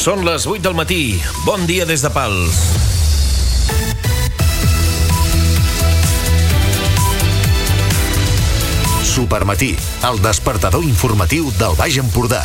Són les 8 del matí. Bon dia des de Pals. Supermatí, el despertador informatiu del Baix Empordà.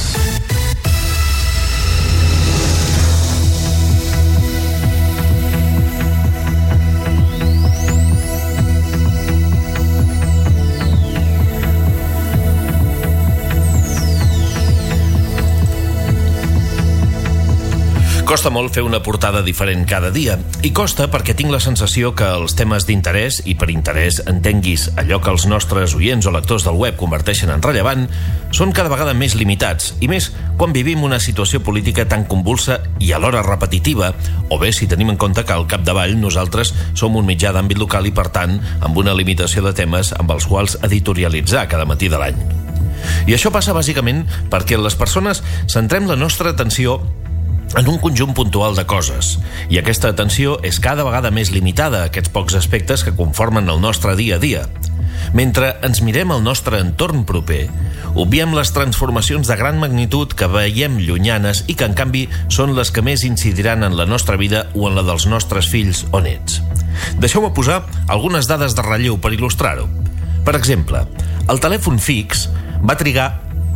Costa molt fer una portada diferent cada dia, i costa perquè tinc la sensació que els temes d'interès, i per interès entenguis allò que els nostres oients o lectors del web converteixen en rellevant, són cada vegada més limitats, i més quan vivim una situació política tan convulsa i alhora repetitiva, o bé si tenim en compte que al capdavall nosaltres som un mitjà d'àmbit local i per tant amb una limitació de temes amb els quals editorialitzar cada matí de l'any. I això passa bàsicament perquè les persones centrem la nostra atenció en un conjunt puntual de coses, i aquesta atenció és cada vegada més limitada a aquests pocs aspectes que conformen el nostre dia a dia. Mentre ens mirem al nostre entorn proper, obviem les transformacions de gran magnitud que veiem llunyanes i que en canvi són les que més incidiran en la nostra vida o en la dels nostres fills o nets. Deixeu-me posar algunes dades de relleu per il·lustrar-ho. Per exemple, el telèfon fix va trigar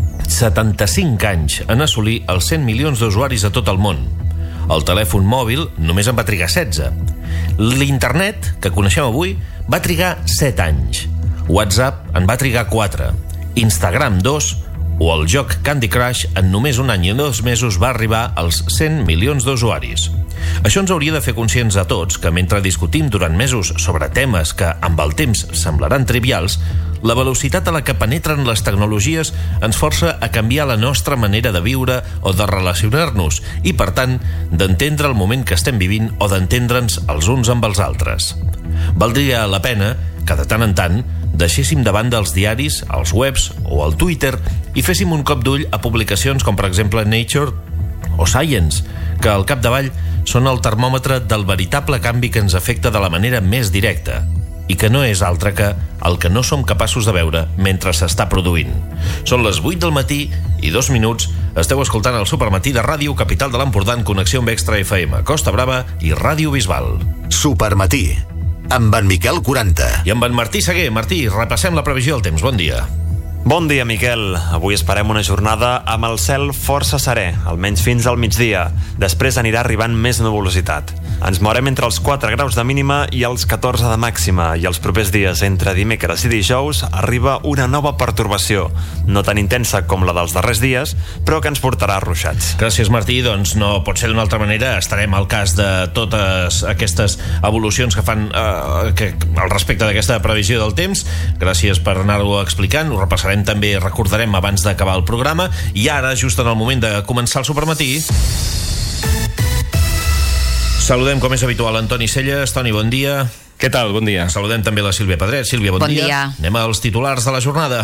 75 anys en assolir els 100 milions d'usuaris a tot el món. El telèfon mòbil només en va trigar 16. L'internet, que coneixem avui, va trigar 7 anys. WhatsApp en va trigar 4. Instagram 2, o el joc Candy Crush en només un any i 2 mesos va arribar als 100 milions d'usuaris. Això ens hauria de fer conscients a tots que mentre discutim durant mesos sobre temes que amb el temps semblaran trivials, la velocitat a la que penetren les tecnologies ens força a canviar la nostra manera de viure o de relacionar-nos i, per tant, d'entendre el moment que estem vivint o d'entendre'ns els uns amb els altres. Valdria la pena que, de tant en tant, deixéssim de banda els diaris, els webs o el Twitter i féssim un cop d'ull a publicacions com, per exemple, Nature o Science, que al capdavall són el termòmetre del veritable canvi que ens afecta de la manera més directa i que no és altre que el que no som capaços de veure mentre s'està produint. Són les 8 del matí i 2 minuts. Esteu escoltant el Supermatí de Ràdio Capital de l'Empordà en connexió amb Extra FM, Costa Brava i Ràdio Bisbal. Supermatí, amb en Miquel 40. I amb en Martí Seguer. Martí, repassem la previsió del temps. Bon dia. Bon dia, Miquel. Avui esperem una jornada amb el cel força serè, almenys fins al migdia. Després anirà arribant més nuvolositat. Ens mourem entre els 4 graus de mínima i els 14 de màxima, i els propers dies, entre dimecres i dijous, arriba una nova pertorbació, no tan intensa com la dels darrers dies, però que ens portarà ruixats. Gràcies, Martí. Doncs no pot ser d'una altra manera. Estarem al cas de totes aquestes evolucions que fan al respecte d'aquesta previsió del temps. Gràcies per anar-ho explicant. Ho repassarem també, recordarem abans d'acabar el programa. I ara, just en el moment de començar el Supermatí, saludem, com és habitual, Antoni Celles. Toni, bon dia. Què tal? Bon dia. Saludem també la Sílvia Pedret. Sílvia, bon dia. Anem als titulars de la jornada.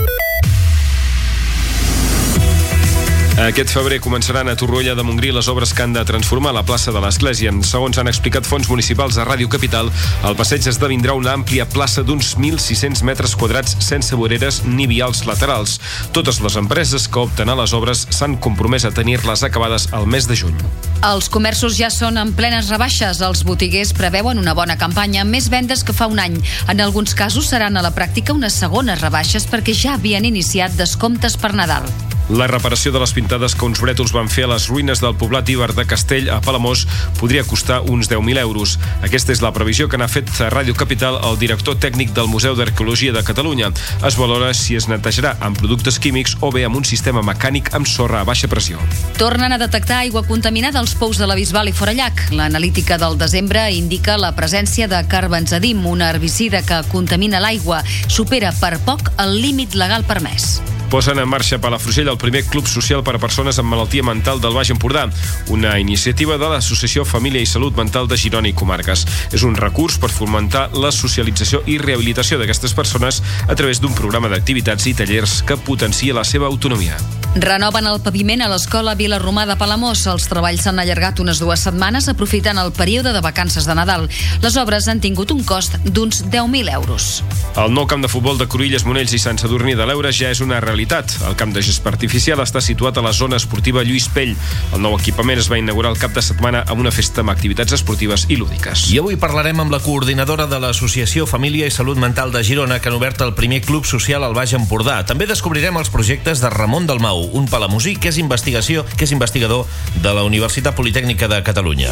Aquest febrer començaran a Torroella de Montgrí les obres que han de transformar la plaça de l'Església. Segons han explicat fonts municipals a Ràdio Capital, el passeig esdevindrà una àmplia plaça d'uns 1.600 metres quadrats sense voreres ni vials laterals. Totes les empreses que opten a les obres s'han compromès a tenir-les acabades al mes de juny. Els comerços ja són en plenes rebaixes. Els botiguers preveuen una bona campanya, més vendes que fa un any. En alguns casos seran a la pràctica unes segones rebaixes perquè ja havien iniciat descomptes per Nadal. La reparació de les pintades que uns brètols van fer a les ruïnes del poblat Iber de Castell a Palamós podria costar uns 10.000 euros. Aquesta és la previsió que n'ha fet a Ràdio Capital el director tècnic del Museu d'Arqueologia de Catalunya. Es valora si es netejarà amb productes químics o bé amb un sistema mecànic amb sorra a baixa pressió. Tornen a detectar aigua contaminada als pous de la Bisbal i Forallac. L'analítica del desembre indica la presència de carbenzedim, una herbicida que contamina l'aigua. Supera per poc el límit legal permès. Posen en marxa a Palafrugell el primer club social per a persones amb malaltia mental del Baix Empordà, una iniciativa de l'Associació Família i Salut Mental de Girona i Comarques. És un recurs per fomentar la socialització i rehabilitació d'aquestes persones a través d'un programa d'activitats i tallers que potencia la seva autonomia. Renoven el paviment a l'escola Vilarromà de Palamós. Els treballs s'han allargat unes 2 setmanes aprofitant el període de vacances de Nadal. Les obres han tingut un cost d'uns 10.000 euros. El nou camp de futbol de Cruïlles, Monells i Sant Sadurní de l'Eure ja és una realitat localitat. El camp de gespa artificial està situat a la zona esportiva Lluís Pell. El nou equipament es va inaugurar el cap de setmana amb una festa amb activitats esportives i lúdiques. I avui parlarem amb la coordinadora de l'Associació Família i Salut Mental de Girona, que han obert el primer club social al Baix Empordà. També descobrirem els projectes de Ramon Dalmau, un palamosí que és investigador de la Universitat Politècnica de Catalunya.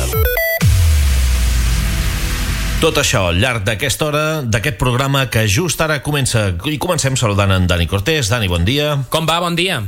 Tot això al llarg d'aquesta hora, d'aquest programa que just ara comença. I comencem saludant en Dani Cortés. Dani, bon dia. Com va? Bon dia.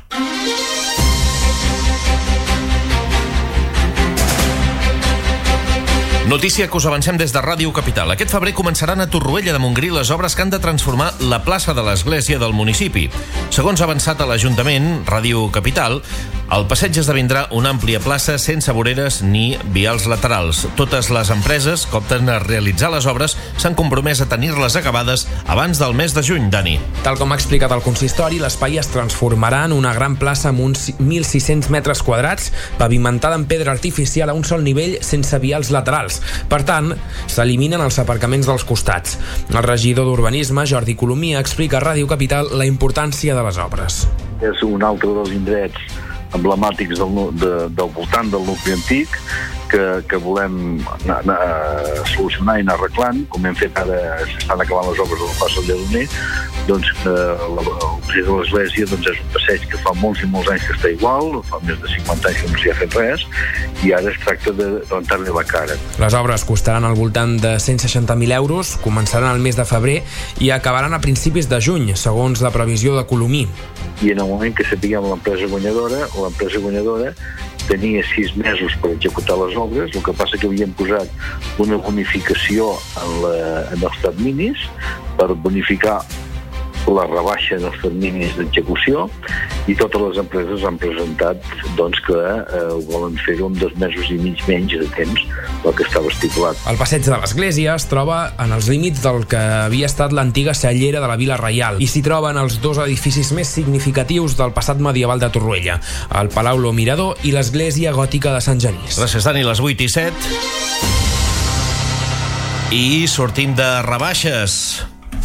Notícia que us avancem des de Ràdio Capital. Aquest febrer començaran a Torroella de Montgrí les obres que han de transformar la plaça de l'església del municipi. Segons ha avançat a l'Ajuntament, Ràdio Capital, al passeig esdevindrà una àmplia plaça sense voreres ni vials laterals. Totes les empreses que opten a realitzar les obres s'han compromès a tenir-les acabades abans del mes de juny, Dani. Tal com ha explicat el consistori, l'espai es transformarà en una gran plaça amb uns 1.600 metres quadrats, pavimentada en pedra artificial a un sol nivell sense vials laterals. Per tant, s'eliminen els aparcaments dels costats. El regidor d'Urbanisme, Jordi Colomia, explica a Ràdio Capital la importància de les obres. És un altre dels indrets emblemàtics del voltant del nucli antic que volem solucionar i anar arreglant, com hem fet ara, s'estan acabant les obres de la plaça del Lledoner. Doncs el passeig de l'església és un passeig que fa molts i molts anys que està igual, fa més de 50 anys que no s'hi ha fet res, i ara es tracta de rentar-li la cara. Les obres costaran al voltant de 160.000 euros, començaran al mes de febrer i acabaran a principis de juny, segons la previsió de Colomí. I en el moment que sapiguem l'empresa guanyadora tenia 6 mesos per executar les obres. El que passa que havíem posat una bonificació en els terminis per bonificar la rebaixa dels terminis d'execució, i totes les empreses han presentat que volen fer-ho amb 2 mesos i mig menys de temps del que estava estipulat. El passeig de l'església es troba en els límits del que havia estat l'antiga cellera de la Vila Reial i s'hi troben els 2 edificis més significatius del passat medieval de Torroella, el Palau Lo Mirador i l'església gòtica de Sant Genís. Gràcies, Dani. Les 8:07. I sortim de rebaixes.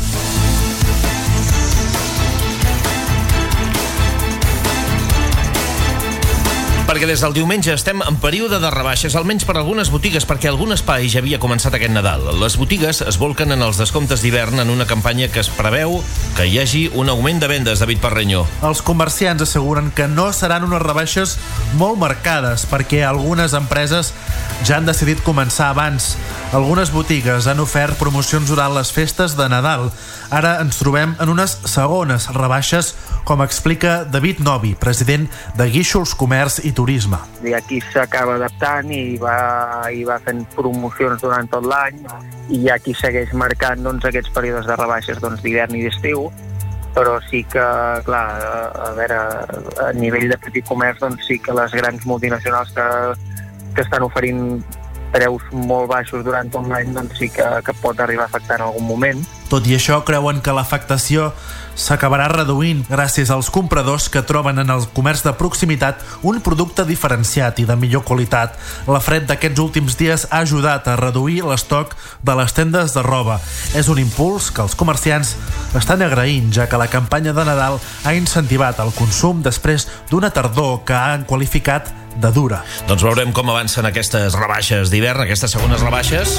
Perquè des del diumenge estem en període de rebaixes, almenys per algunes botigues, perquè algun espai ja havia començat aquest Nadal. Les botigues es volquen en els descomptes d'hivern en una campanya que es preveu que hi hagi un augment de vendes, David Parreño. Els comerciants asseguren que no seran unes rebaixes molt marcades, perquè algunes empreses ja han decidit començar abans. Algunes botigues han ofert promocions durant les festes de Nadal. Ara ens trobem en unes segones rebaixes, com explica David Novi, president de Guíxols Comerç i Turisme. I aquí s'acaba adaptant i va fent promocions durant tot l'any, i aquí segueix marcant aquests períodes de rebaixes d'hivern i d'estiu, però sí que, clar, a nivell de petit comerç, sí que les grans multinacionals que estan oferint preus molt baixos durant tot l'any, sí que pot arribar a afectar en algun moment. Tot i això, creuen que l'afectació s'acabarà reduint gràcies als compradors que troben en el comerç de proximitat un producte diferenciat i de millor qualitat. La fred d'aquests últims dies ha ajudat a reduir l'estoc de les tendes de roba. És un impuls que els comerciants estan agraint, ja que la campanya de Nadal ha incentivat el consum després d'una tardor que han qualificat de dura. Doncs veurem com avancen aquestes rebaixes d'hivern, aquestes segones rebaixes.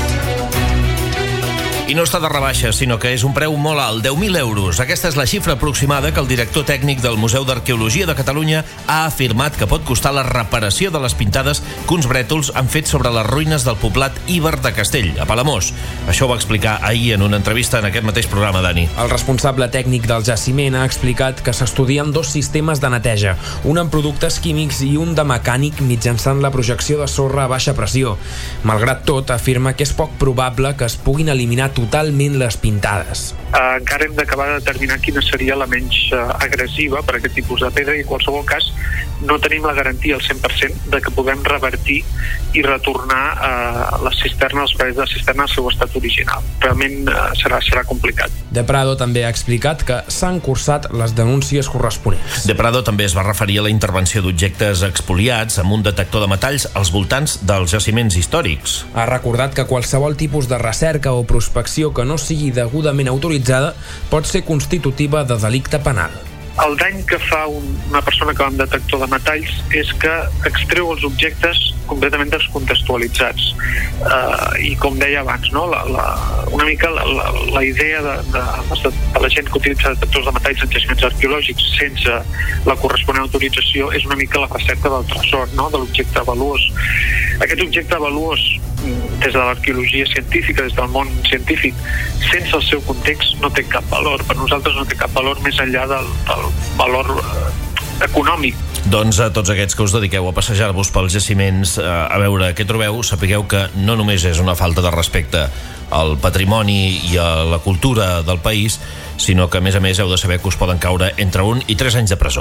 I no està de rebaixes, sinó que és un preu molt alt, 10.000 euros. Aquesta és la xifra aproximada que el director tècnic del Museu d'Arqueologia de Catalunya ha afirmat que pot costar la reparació de les pintades que uns brètols han fet sobre les ruïnes del poblat Iber de Castell, a Palamós. Això ho va explicar ahir en una entrevista en aquest mateix programa, Dani. El responsable tècnic del jaciment ha explicat que s'estudien 2 sistemes de neteja, un amb productes químics i un de mecànic mitjançant la projecció de sorra a baixa pressió. Malgrat tot, afirma que és poc probable que es puguin eliminar totalment les pintades. Encara hem d'acabar de determinar quina seria la menys agressiva per a aquest tipus de pedra, i en qualsevol cas no tenim la garantia al 100% de que puguem revertir i retornar les cisternes, els parells de cisterna al seu estat original. Realment serà complicat. De Prado també ha explicat que s'han cursat les denúncies corresponents. De Prado també es va referir a la intervenció d'objectes expoliats amb un detector de metalls als voltants dels jaciments històrics. Ha recordat que qualsevol tipus de recerca o prospecció que no sigui degudament autoritzada pot ser constitutiva de delicte penal. El dany que fa una persona que va amb detector de metalls és que extreu els objectes completament descontextualitzats. I com deia abans, no? Una mica la idea de la gent que utilitza detectors de metalls en jaciments arqueològics sense la corresponent autorització és una mica la recerca del tresor, no? De l'objecte valuós. Aquest objecte valuós, des de l'arqueologia científica, des del món científic, sense el seu context no té cap valor. Per nosaltres no té cap valor més enllà del valor econòmic. Doncs a tots aquests que us dediqueu a passejar-vos pels jaciments a veure què trobeu, sapigueu que no només és una falta de respecte al patrimoni i a la cultura del país, sinó que a més heu de saber que us poden caure entre 1 i 3 anys de presó.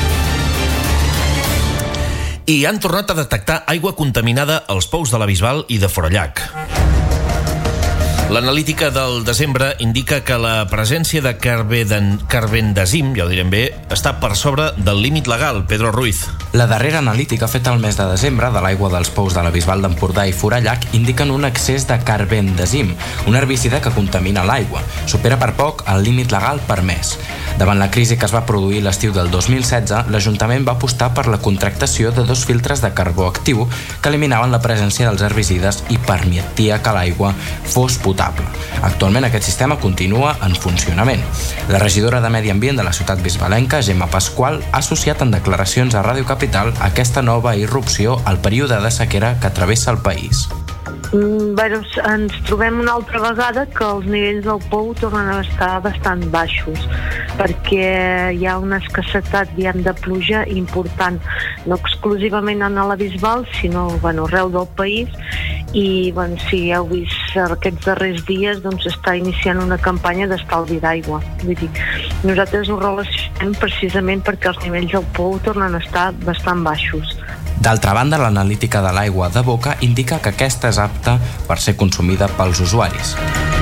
I han tornat a detectar aigua contaminada als pous de la Bisbal i de Forallac. L'analítica del desembre indica que la presència de carbendazim, ja ho direm bé, està per sobre del límit legal. Pedro Ruiz. La darrera analítica feta el mes de desembre de l'aigua dels pous de la Bisbal d'Empordà i Forallac indiquen un excés de carbendazim, un herbicida que contamina l'aigua. Supera per poc el límit legal permès. Davant la crisi que es va produir l'estiu del 2016, l'Ajuntament va apostar per la contractació de 2 filtres de carbó actiu que eliminaven la presència dels herbicides i permetia que l'aigua fos potable. Actualment aquest sistema continua en funcionament. La regidora de Medi Ambient de la ciutat bisbalenca, Gemma Pasqual, ha associat en declaracions a Ràdio Capital aquesta nova irrupció al període de sequera que travessa el país. Ens trobem una altra vegada que els nivells del pou tornen a estar bastant baixos perquè hi ha una escassetat de pluja important, no exclusivament a la Bisbal, sinó arreu del país. I si heu vist aquests darrers dies, està iniciant una campanya d'estalvi d'aigua. Vull dir, nosaltres ho relacionem precisament perquè els nivells del pou tornen a estar bastant baixos. D'altra banda, l'analítica de l'aigua de boca indica que aquesta és apta per ser consumida pels usuaris.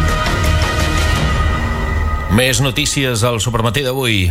Més notícies al Supermatí d'avui.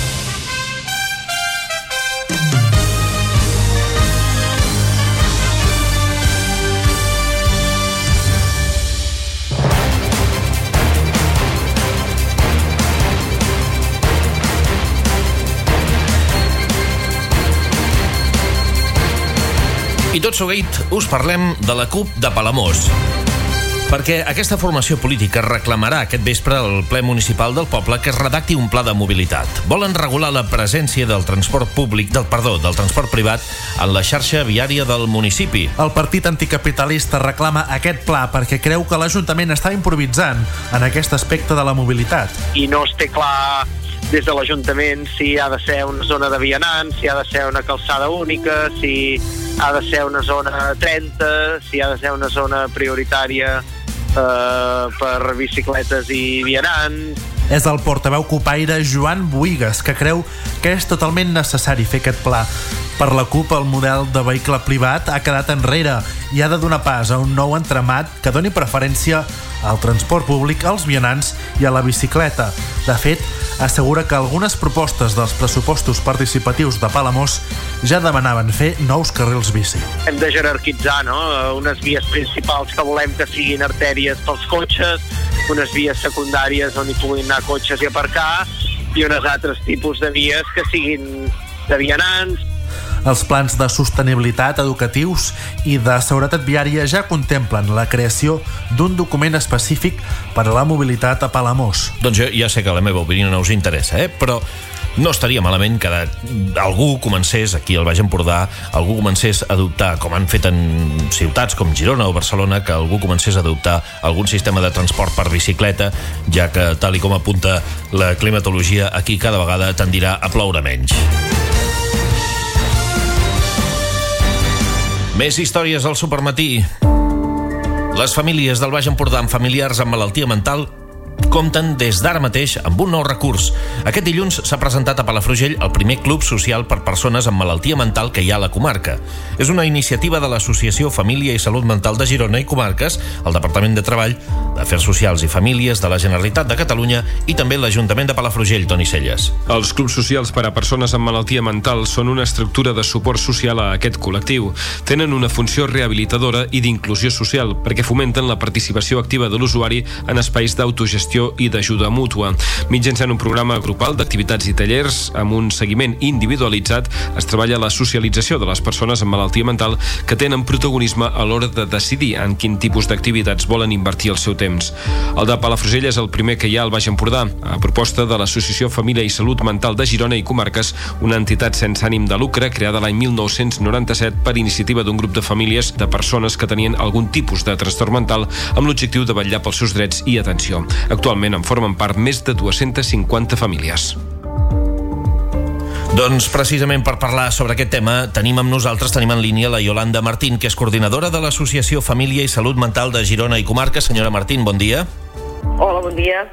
I tot seguit us parlem de la CUP de Palamós. Perquè aquesta formació política reclamarà aquest vespre al ple municipal del poble que es redacti un pla de mobilitat. Volen regular la presència del transport transport privat en la xarxa viària del municipi. El partit anticapitalista reclama aquest pla perquè creu que l'Ajuntament està improvisant en aquest aspecte de la mobilitat. I no es té clar des de l'Ajuntament si ha de ser una zona de vianants, si ha de ser una calçada única, si ha de ser una zona 30, si ha de ser una zona prioritària per bicicletes i vianants. És el portaveu cupaire Joan Boïgues, que creu que és totalment necessari fer aquest pla. Per la CUP, el model de vehicle privat ha quedat enrere i ha de donar pas a un nou entramat que doni preferència al transport públic, als vianants i a la bicicleta. De fet, assegura que algunes propostes dels pressupostos participatius de Palamós ja demanaven fer nous carrils bici. Hem de jerarquitzar, no? Unes vies principals que volem que siguin artèries pels cotxes, unes vies secundàries on hi puguin anar cotxes i aparcar, i uns altres tipus de vies que siguin de vianants. Els plans de sostenibilitat educatius i de seguretat viària ja contemplen la creació d'un document específic per a la mobilitat a Palamós. Doncs jo ja sé que la meva opinió no us interessa, però no estaria malament que algú comencés, aquí al Baix Empordà, algú comencés a adoptar, com han fet en ciutats com Girona o Barcelona, que algú comencés a adoptar algun sistema de transport per bicicleta, ja que, tal i com apunta la climatologia, aquí cada vegada tendirà a ploure menys. Més històries al Supermatí. Les famílies del Baix Empordà amb familiars amb malaltia mental compten des d'ara mateix amb un nou recurs. Aquest dilluns s'ha presentat a Palafrugell el primer club social per persones amb malaltia mental que hi ha a la comarca. És una iniciativa de l'Associació Família i Salut Mental de Girona i Comarques, el Departament de Treball, d'Afers Socials i Famílies de la Generalitat de Catalunya i també l'Ajuntament de Palafrugell, Toni Celles. Els clubs socials per a persones amb malaltia mental són una estructura de suport social a aquest col·lectiu. Tenen una funció rehabilitadora i d'inclusió social perquè fomenten la participació activa de l'usuari en espais d'autogestió d'autogestió i d'ajuda mútua. Mitjançant un programa grupal d'activitats i tallers amb un seguiment individualitzat, es treballa la socialització de les persones amb malaltia mental que tenen protagonisme a l'hora de decidir en quin tipus d'activitats volen invertir el seu temps. El de Palafrugell és el primer que hi ha al Baix Empordà, a proposta de l'Associació Família i Salut Mental de Girona i Comarques, una entitat sense ànim de lucre creada l'any 1997 per iniciativa d'un grup de famílies de persones que tenien algun tipus de trastorn mental amb l'objectiu de vetllar pels seus drets i atenció. Actualment en formen part més de 250 famílies. Doncs precisament per parlar sobre aquest tema tenim en línia la Yolanda Martín, que és coordinadora de l'Associació Família i Salut Mental de Girona i Comarques. Senyora Martín, bon dia. Hola, bon dia.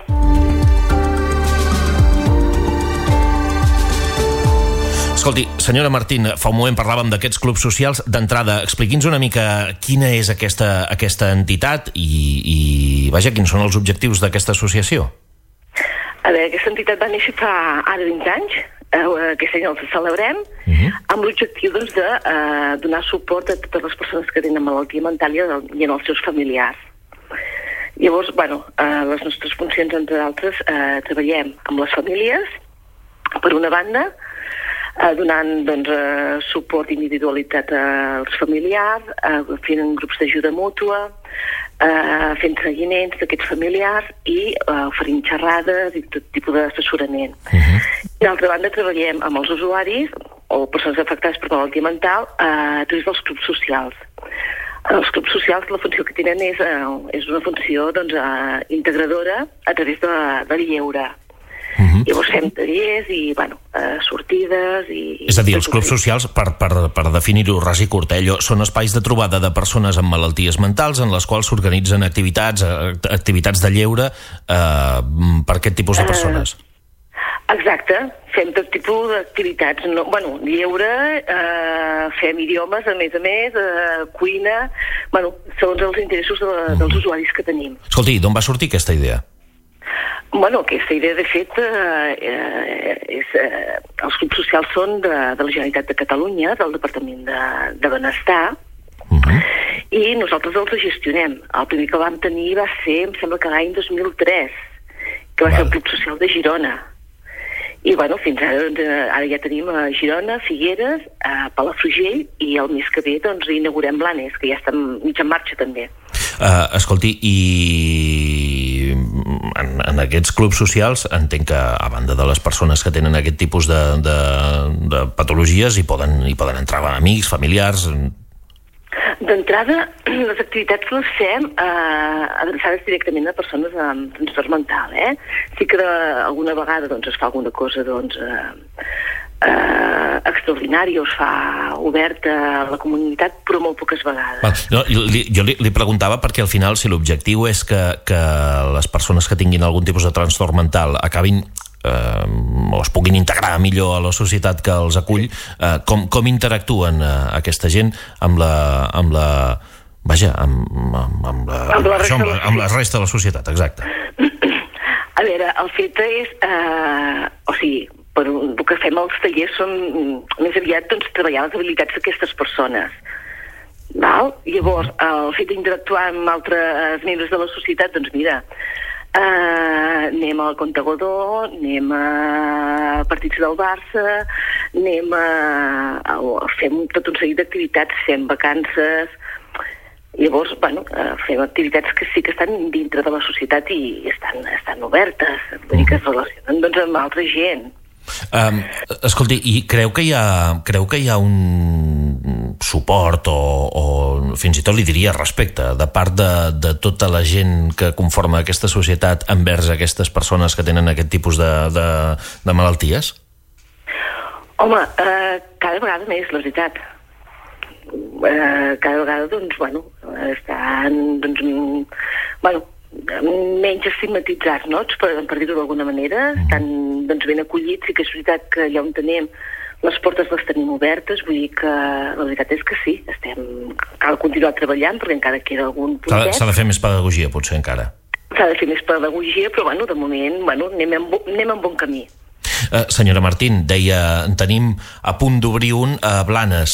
Escolti, senyora Martín, fa un moment parlàvem d'aquests clubs socials. D'entrada, expliqui'ns una mica quina és aquesta entitat i vaja, quins són els objectius d'aquesta associació. A veure, aquesta entitat va néixer fa ara 20 anys, aquest any el celebrem, amb l'objectiu de donar suport a totes les persones que tenen malaltia mental i als seus familiars. Llavors, les nostres funcions, entre d'altres, treballem amb les famílies, per una banda, donant suport individualitzat als familiars, fent grups d'ajuda mútua, fent seguiments d'aquests familiars i oferint xerrades i tot tipus d'assessorament. D'altra banda, treballem amb els usuaris o persones afectades per malaltia mental a través dels clubs socials. Els clubs socials, la funció que tenen és una funció integradora a través del lleure. Llavors fem tallers i sortides i... És a dir, els clubs socials, per definir-ho ras i curt, són espais de trobada de persones amb malalties mentals en les quals s'organitzen activitats de lleure per aquest tipus de persones. Exacte, fem tot tipus d'activitats. Lleure, fem idiomes, a més, cuina, segons els interessos dels usuaris que tenim. Escolti, d'on va sortir aquesta idea? Aquesta idea, de fet, els clubs socials són de la Generalitat de Catalunya, del Departament de Benestar, i nosaltres els gestionem. El primer que vam tenir va ser, em sembla que l'any 2003, que va ser el Club Social de Girona. I fins ara ja tenim a Girona, Figueres, Palafrugell, i el mes que ve inaugurem Blanes, que ja està mig en marxa també. Escolti, i en aquests clubs socials entenc que a banda de les persones que tenen aquest tipus de patologies hi poden entrar amics, familiars. D'entrada, les activitats les fem adreçades directament a persones amb trastorn mental. Sí que alguna vegada es fa alguna cosa extraordinària, es fa oberta a la comunitat, però molt poques vegades. Jo li preguntava perquè al final, si l'objectiu és que les persones que tinguin algun tipus de trastorn mental acabin o es puguin integrar millor a la societat que els acull, com interactuen aquesta gent amb la resta de la societat, exacte. A veure, el fet és el que fem als tallers són més aviat treballar les habilitats d'aquestes persones. Llavors, el fet d'interactuar amb altres membres de la societat, anem al Conte Godó, anem a partits del Barça, fem tot un seguit d'activitats, fem vacances. Llavors, fem activitats que sí que estan dintre de la societat i estan obertes, vull dir que es relacionen amb altra gent. Escolti, i creu que hi ha un suport o fins i tot li diria respecte de part de tota la gent que conforma aquesta societat envers aquestes persones que tenen aquest tipus de malalties? Home, cada vegada més, la veritat. Cada vegada, estan, menys estigmatitzats, per dir-ho d'alguna manera, estan ben acollits. Sí que és veritat que allà on tenim les portes les tenim obertes, vull dir que la veritat és que sí, cal continuar treballant perquè encara queda algun puntet. S'ha de fer més pedagogia, potser, encara. S'ha de fer més pedagogia, però de moment anem en bon camí. Senyora Martín, deia, tenim a punt d'obrir un a Blanes.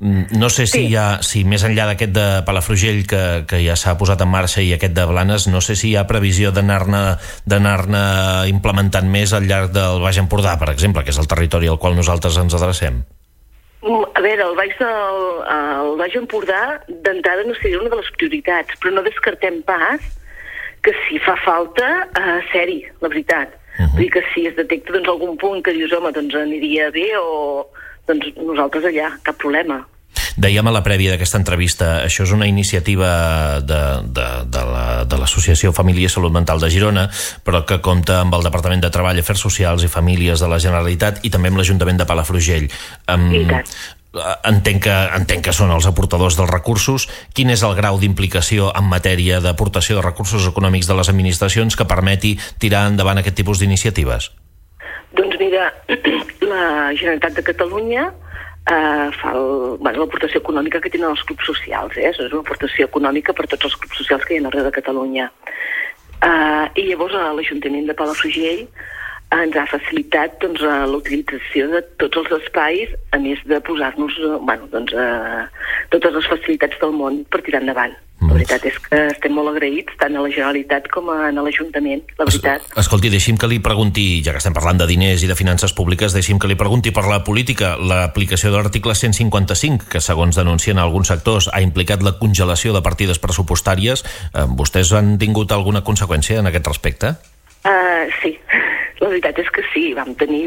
No sé si més enllà d'aquest de Palafrugell que ja s'ha posat en marxa i aquest de Blanes, no sé si hi ha previsió d'anar-ne implementant més al llarg del Baix Empordà, per exemple, que és el territori al qual nosaltres ens adrecem. A veure, el Baix Empordà d'entrada no seria una de les prioritats, però no descartem pas que si fa falta ser-hi, la veritat. Vull dir que si es detecta algun punt que dius, home, doncs aniria bé o doncs nosaltres allà, cap problema. Dèiem a la prèvia d'aquesta entrevista, això és una iniciativa de l'Associació Família i Salut Mental de Girona, però que compta amb el Departament de Treball, Afers Socials i Famílies de la Generalitat i també amb l'Ajuntament de Palafrugell. I tant. Entenc que són els aportadors dels recursos. Quin és el grau d'implicació en matèria d'aportació de recursos econòmics de les administracions que permeti tirar endavant aquest tipus d'iniciatives? Doncs mira, la Generalitat de Catalunya fa l'aportació econòmica que tenen els clubs socials. És una aportació econòmica per tots els clubs socials que hi ha arreu de Catalunya. I llavors l'Ajuntament de Palafrugell ens ha facilitat l'utilització de tots els espais, a més de posar-nos totes les facilitats del món per tirar endavant. La veritat és que estem molt agraïts tant a la Generalitat com a l'Ajuntament, la veritat. Escolti, deixi'm que li pregunti, ja que estem parlant de diners i de finances públiques, deixi'm que li pregunti per la política. L'aplicació de l'article 155, que segons denuncien alguns sectors ha implicat la congelació de partides pressupostàries, vostès han tingut alguna conseqüència en aquest respecte? Sí. La veritat és que sí, vam tenir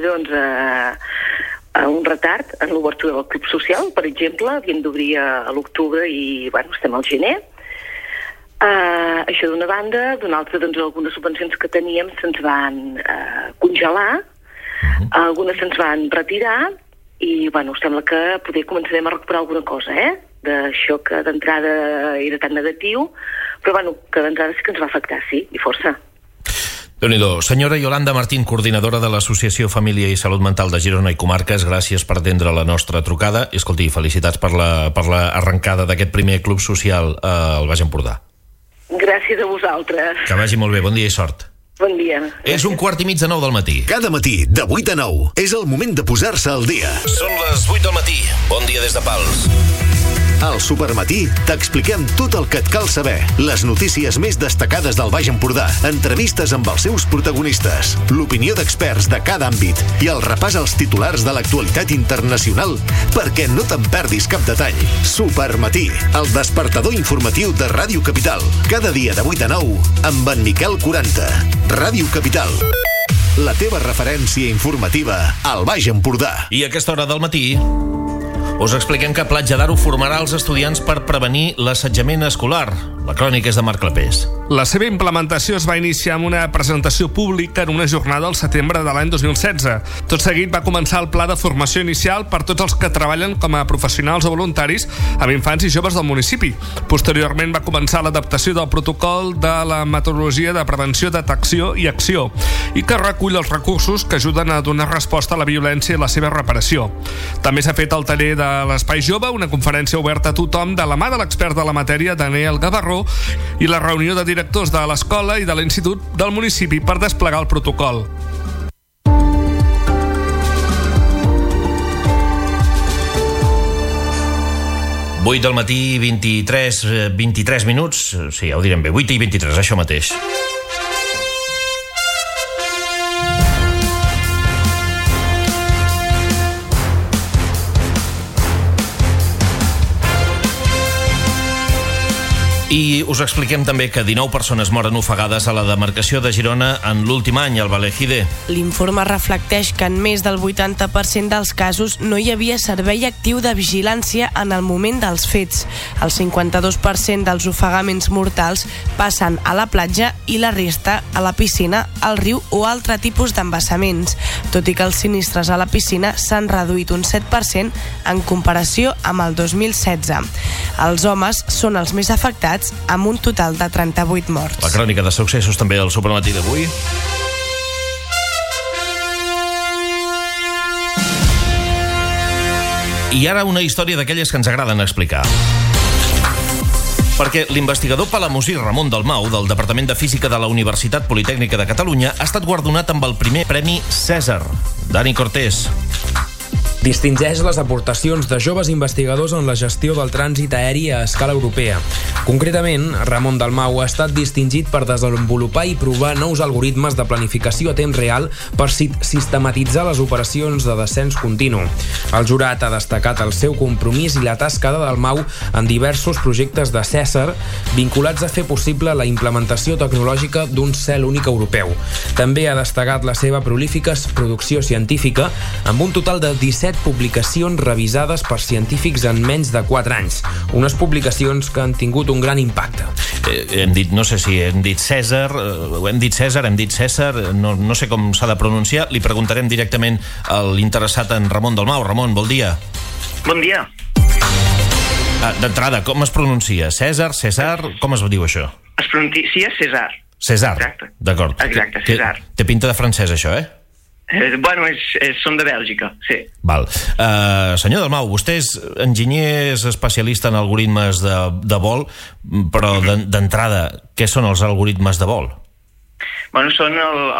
un retard en l'obertura del club social, per exemple, havíem d'obrir a l'octubre i estem al gener. Això d'una banda, d'una altra, algunes subvencions que teníem se'ns van congelar, algunes se'ns van retirar i sembla que poder començarem a recuperar alguna cosa, d'això que d'entrada era tan negatiu, però que d'entrada sí que ens va afectar, sí, i força. Déu-n'hi-do. Senyora Yolanda Martín, coordinadora de l'Associació Família i Salut Mental de Girona i Comarques, gràcies per atendre la nostra trucada i, escolti, felicitats per l'arrencada d'aquest primer club social al Baix Empordà. Gràcies a vosaltres. Que vagi molt bé, bon dia i sort. Bon dia. És 1:15 del matí. Cada matí, de 8 a 9, és el moment de posar-se al dia. Són les 8 del matí. Bon dia des de Pals. Al Supermatí t'expliquem tot el que et cal saber. Les notícies més destacades del Baix Empordà, entrevistes amb els seus protagonistes, l'opinió d'experts de cada àmbit i el repàs als titulars de l'actualitat internacional perquè no te'n perdis cap detall. Supermatí, el despertador informatiu de Ràdio Capital. Cada dia de 8 a 9 amb en Miquel 40. Ràdio Capital. La teva referència informativa al Baix Empordà. I a aquesta hora del matí us expliquem que Platja d'Aro formarà els estudiants per prevenir l'assetjament escolar. La crònica és de Marc Clapés. La seva implementació es va iniciar amb una presentació pública en una jornada al setembre de l'any 2016. Tot seguit va començar el pla de formació inicial per tots els que treballen com a professionals o voluntaris amb infants i joves del municipi. Posteriorment va començar l'adaptació del protocol de la metodologia de prevenció, detecció i acció i que recull els recursos que ajuden a donar resposta a la violència i la seva reparació. També s'ha fet el taller de l'Espai Jove, una conferència oberta a tothom de la mà de l'expert de la matèria, Daniel Gavarró, i la reunió de directors de l'escola i de l'institut del municipi per desplegar el protocol. Vuit del matí, 23 minuts, sí, ja ho direm bé, 8 i 23, això mateix. I us expliquem també que 19 persones moren ofegades a la demarcació de Girona en l'últim any, al Valejide. L'informe reflecteix que en més del 80% dels casos no hi havia servei actiu de vigilància en el moment dels fets. El 52% dels ofegaments mortals passen a la platja i la resta a la piscina, al riu o altre tipus d'embassaments, tot i que els sinistres a la piscina s'han reduït un 7% en comparació amb el 2016. Els homes són els més afectats, amb un total de 38 morts. La crònica de successos també al Supermatí d'avui. I ara una història d'aquelles que ens agraden explicar. Perquè l'investigador palamosí Ramon Dalmau, del Departament de Física de la Universitat Politècnica de Catalunya, ha estat guardonat amb el primer Premi Cèsar. Dani Cortés. Distingeix les aportacions de joves investigadors en la gestió del trànsit aeri a escala europea. Concretament, Ramon Dalmau ha estat distingit per desenvolupar i provar nous algoritmes de planificació a temps real per sistematitzar les operacions de descens continu. El jurat ha destacat el seu compromís i la tasca de Dalmau en diversos projectes de Cèsar vinculats a fer possible la implementació tecnològica d'un cel únic europeu. També ha destacat la seva prolífica producció científica amb un total de 17 publicacions revisades per científics en menys de 4 anys. Unes publicacions que han tingut un gran impacte. Hem dit, no sé si hem dit Cèsar, hem dit Cèsar, no sé com s'ha de pronunciar. Li preguntarem directament a l'interessat en Ramon Dalmau. Ramon, bon dia. Bon dia. D'entrada, com es pronuncia? Cèsar, com es diu això? Es pronuncia César. César, exacte. D'acord. Exacte, César. Té pinta de francès, això, Bueno, són de Bèlgica, sí. Val. Senyor Dalmau, vostè és enginyer, és especialista en algoritmes de vol, però d'entrada, què són els algoritmes de vol? Bueno, són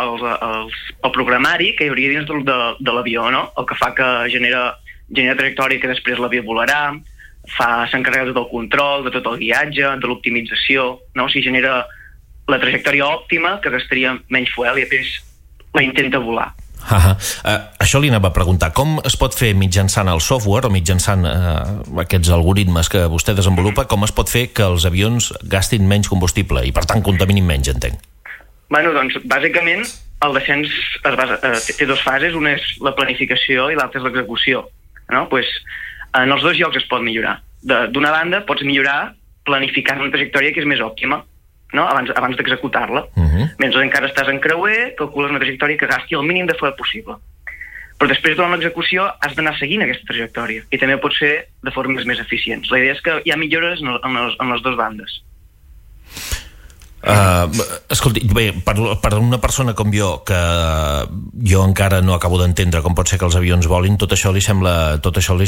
el programari que hi hauria dins de l'avió, no? El que fa que genera trajectòria que després l'avió volarà, s'encarrega tot el control, de tot el guiatge, de l'optimització, no? O sigui, genera la trajectòria òptima que gastaria menys fuel i després la intenta volar. Això li anava a preguntar, com es pot fer mitjançant el software o mitjançant aquests algoritmes que vostè desenvolupa, com es pot fer que els avions gastin menys combustible i per tant contaminin menys, entenc? Bueno, doncs, bàsicament, el descens té dues fases, una és la planificació i l'altra és l'execució, no? Pues, en els dos llocs es pot millorar. D'una banda, pots millorar planificant una trajectòria que és més òptima, no? abans d'executar-la. Mentre encara estàs en creuer, calcules una trajectòria que gasti el mínim de fuel possible. Però després, durant l'execució, has d'anar seguint aquesta trajectòria i també pot ser de formes més eficients. La idea és que hi ha millores en les dues bandes. Escolti, bé, per una persona com jo, que jo encara no acabo d'entendre com pot ser que els avions volin, tot això li sembla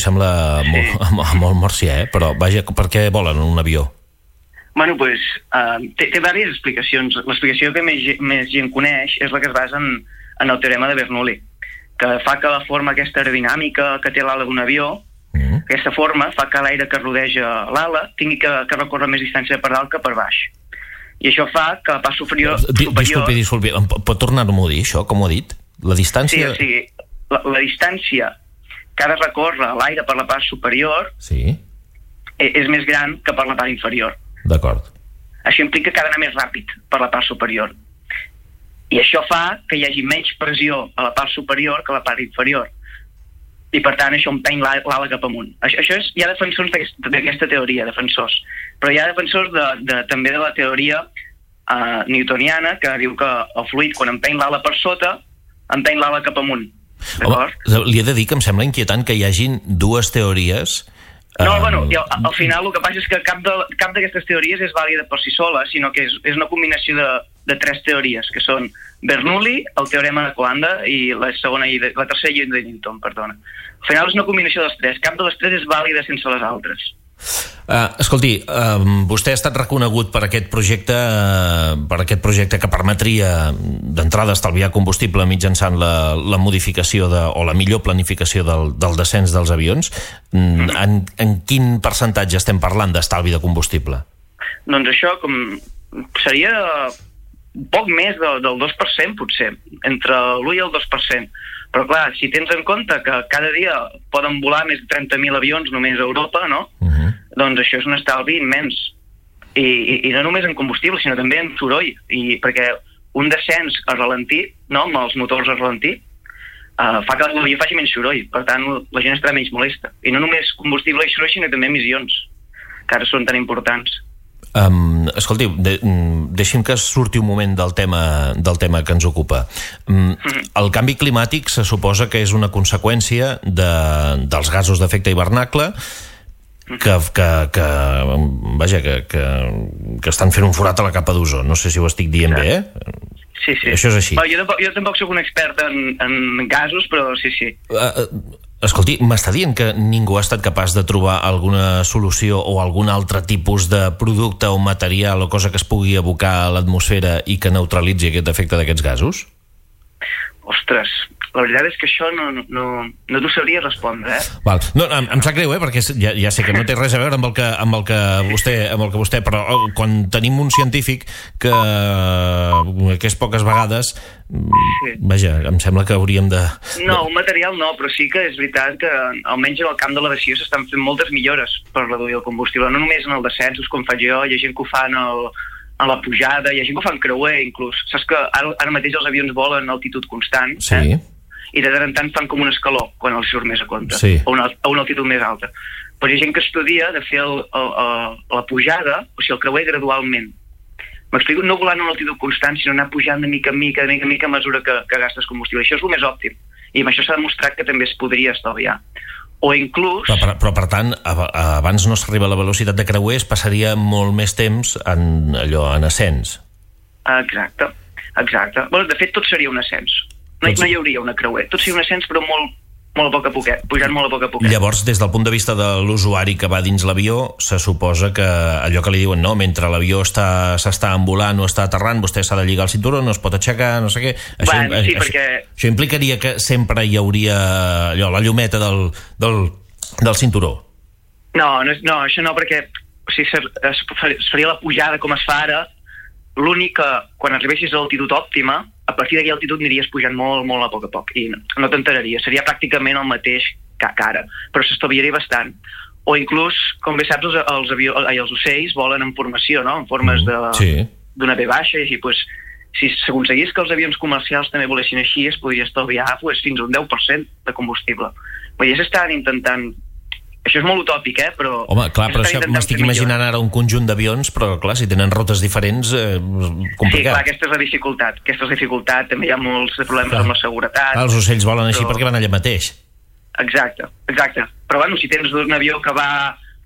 molt marcià, però vaja, per què volen un avió? Bueno, doncs, té diverses explicacions. L'explicació que més gent coneix és la que es basa en el teorema de Bernoulli, que fa que la forma aquesta aerodinàmica que té l'ala d'un avió, aquesta forma fa que l'aire que rodeja l'ala tingui que recórrer més distància per dalt que per baix. I això fa que la part superior... Disculpi, pot tornar-m'ho a dir, això, com ho ha dit? La distància... Sí, o sigui, la distància que ha de recórrer l'aire per la part superior és més gran que per la part inferior. D'acord. Això implica que ha d'anar més ràpid per la part superior. I això fa que hi hagi menys pressió a la part superior que a la part inferior. I per tant això empeny l'ala cap amunt. Això hi ha defensors d'aquesta teoria, defensors. Però hi ha defensors també de la teoria newtoniana, que diu que el fluid, quan empeny l'ala per sota, empeny l'ala cap amunt. Home, li he de dir que em sembla inquietant que hi hagin dues teories... No, bueno, al final el que passa és que cap d'aquestes teories és vàlida per si sola, sinó que és una combinació de tres teories, que són Bernoulli, el teorema de Coanda i la tercera llei de Newton, perdona. Al final és una combinació dels tres, cap de les tres és vàlida sense les altres. Escolti, vostè ha estat reconegut per aquest projecte que permetria d'entrada estalviar combustible mitjançant la modificació o la millor planificació del descens dels avions. En quin percentatge estem parlant d'estalvi de combustible? Doncs això seria poc més del 2%, potser, entre l'1 i el 2%. Però clar, si tens en compte que cada dia poden volar més de 30.000 avions només a Europa, no? Doncs això és un estalvi immens. I no només en combustible, sinó també en soroll. Perquè un descens a ralentí, no? Amb els motors a ralentí, fa que l'avió faci menys soroll. Per tant, la gent estarà menys molesta. I no només combustible i soroll, sinó també emissions, que ara són tan importants. Escolti, deixi'm que surti un moment del tema que ens ocupa. El canvi climàtic se suposa que és una conseqüència dels gasos d'efecte hivernacle que estan fent un forat a la capa d'ozó. No sé si ho estic dient bé, Sí. Això és així. Jo tampoc soc un expert en gasos, però sí. Escolti, m'està dient que ningú ha estat capaç de trobar alguna solució o algun altre tipus de producte o material o cosa que es pugui abocar a l'atmosfera i que neutralitzi aquest efecte d'aquests gasos? Ostres, la veritat és que això no t'ho sabria respondre, Val. No, em sap greu, perquè ja sé que no té res a veure amb el que vostè, però quan tenim un científic que és poques vegades, vaja, em sembla que hauríem de... No, un material no, però sí que és veritat que almenys en el camp de l'aviació s'estan fent moltes millores per reduir el combustible, no només en el descensos com faig jo, hi ha gent que ho fan a la pujada, hi ha gent que ho fan creuer inclús. Saps que ara mateix els avions volen a altitud constant, i de tant en tant fan com un escaló quan els surt més a compte, a una altitud més alta. Però hi ha gent que estudia de fer la pujada, o sigui el creuer gradualment. M'explico, no volant a una altitud constant, sinó anar pujant de mica en mica a mesura que gastes combustible. Això és el més òptim. I amb això s'ha demostrat que també es podria estalviar. O inclús... Però per tant, abans no s'arriba a la velocitat de creuer, es passaria molt més temps en ascens. Exacte. Bueno, de fet, tot seria un ascens. No hi hauria una creuer. Tot seria un ascens, però molt a poc a poquet, pujant molt a poc a poquet. Llavors, des del punt de vista de l'usuari que va dins l'avió, se suposa que allò que li diuen, no, mentre l'avió s'està envolant o està aterrant, vostè s'ha de lligar el cinturó, no es pot aixecar, no sé què. Això implicaria que sempre hi hauria la llumeta del cinturó. No, això no, perquè es faria la pujada com es fa ara. L'únic que quan arribessis a l'altitud òptima, a partir d'aquella altitud aniries pujant molt a poc i no t'enteraries, seria pràcticament el mateix que ara, però s'estalviaria bastant. O inclús, com bé saps, els ocells volen en formació, no? En formes d'una V baixa, i així, si s'aconseguís que els avions comercials també volessin així, es podria estalviar fins a un 10% de combustible. Vull dir, s'estan intentant... Això és molt utòpic, però... Home, clar, però això m'estic imaginant ara un conjunt d'avions, però clar, si tenen rutes diferents, complicat. Sí, clar, aquesta és la dificultat. També hi ha molts problemes amb la seguretat. Els ocells volen així perquè van allà mateix. Exacte. Però bueno, si tens un avió que va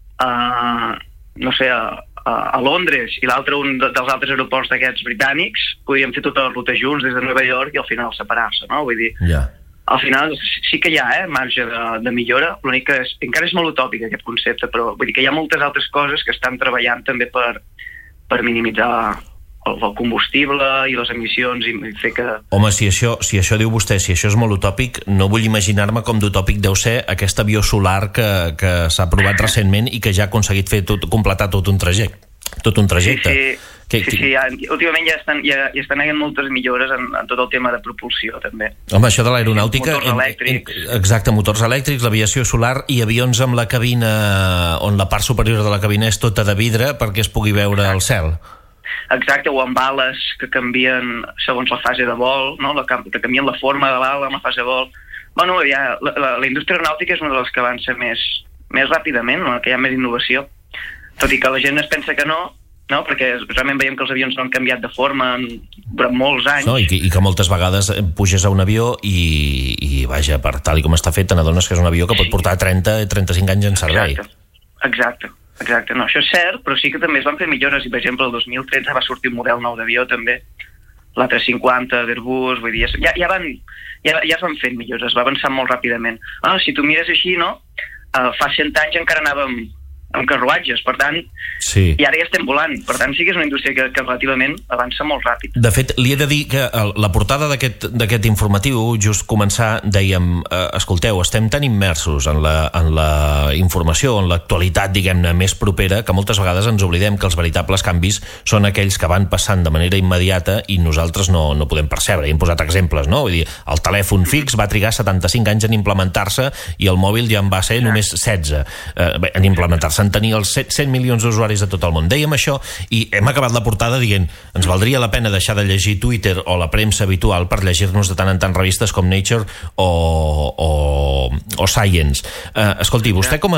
a Londres i l'altre un dels altres aeroports d'aquests britànics, podríem fer tota la ruta junts des de Nova York i al final separar-se, no? Vull dir... Al final sí que hi ha marge de millora, l'únic que encara és molt utòpic aquest concepte, però vull dir que hi ha moltes altres coses que estan treballant també per minimitzar el combustible i les emissions i fer que... Home, si això diu vostè, si això és molt utòpic, no vull imaginar-me com d'utòpic deu ser aquest avió solar que s'ha provat recentment i que ja ha aconseguit completar tot un trajecte. Sí, últimament ja estan havent moltes millores en tot el tema de propulsió, també. Home, això de l'aeronàutica... Motors elèctrics. Exacte, motors elèctrics, l'aviació solar i avions amb la cabina, on la part superior de la cabina és tota de vidre perquè es pugui veure el cel. Exacte, o amb ales que canvien segons la fase de vol, no? Que canvien la forma de l'ala amb la fase de vol. Bueno, la indústria aeronàutica és una de les que avança més ràpidament, que hi ha més innovació. Tot i que la gent es pensa que no, perquè realment veiem que els avions no han canviat de forma durant molts anys. No, i que moltes vegades puges a un avió i vaja, per tal com està fet, te n'adones que és un avió que pot portar 30-35 anys en servei. Exacte. No, això és cert, però sí que també es van fer millores i, per exemple, el 2013 va sortir un model nou d'avió també, l'A350 d'Airbus, vull dir, ja es van fent millores, va avançar molt ràpidament. Si tu mires així, fa 100 anys encara anàvem amb carruatges, per tant, i ara ja estem volant, per tant sí que és una indústria que relativament avança molt ràpid. De fet, li he de dir que la portada d'aquest informatiu, just començar, dèiem, escolteu, estem tan immersos en la informació, en l'actualitat, diguem-ne, més propera, que moltes vegades ens oblidem que els veritables canvis són aquells que van passant de manera immediata i nosaltres no podem percebre. Hem posat exemples, no? Vull dir, el telèfon fix va trigar 75 anys en implementar-se i el mòbil ja en va ser només 16 en implementar-se, en tenir els 100 milions d'usuaris de tot el món. Dèiem això i hem acabat la portada dient ens valdria la pena deixar de llegir Twitter o la premsa habitual per llegir-nos de tant en tant revistes com Nature o Science. Escolti, vostè com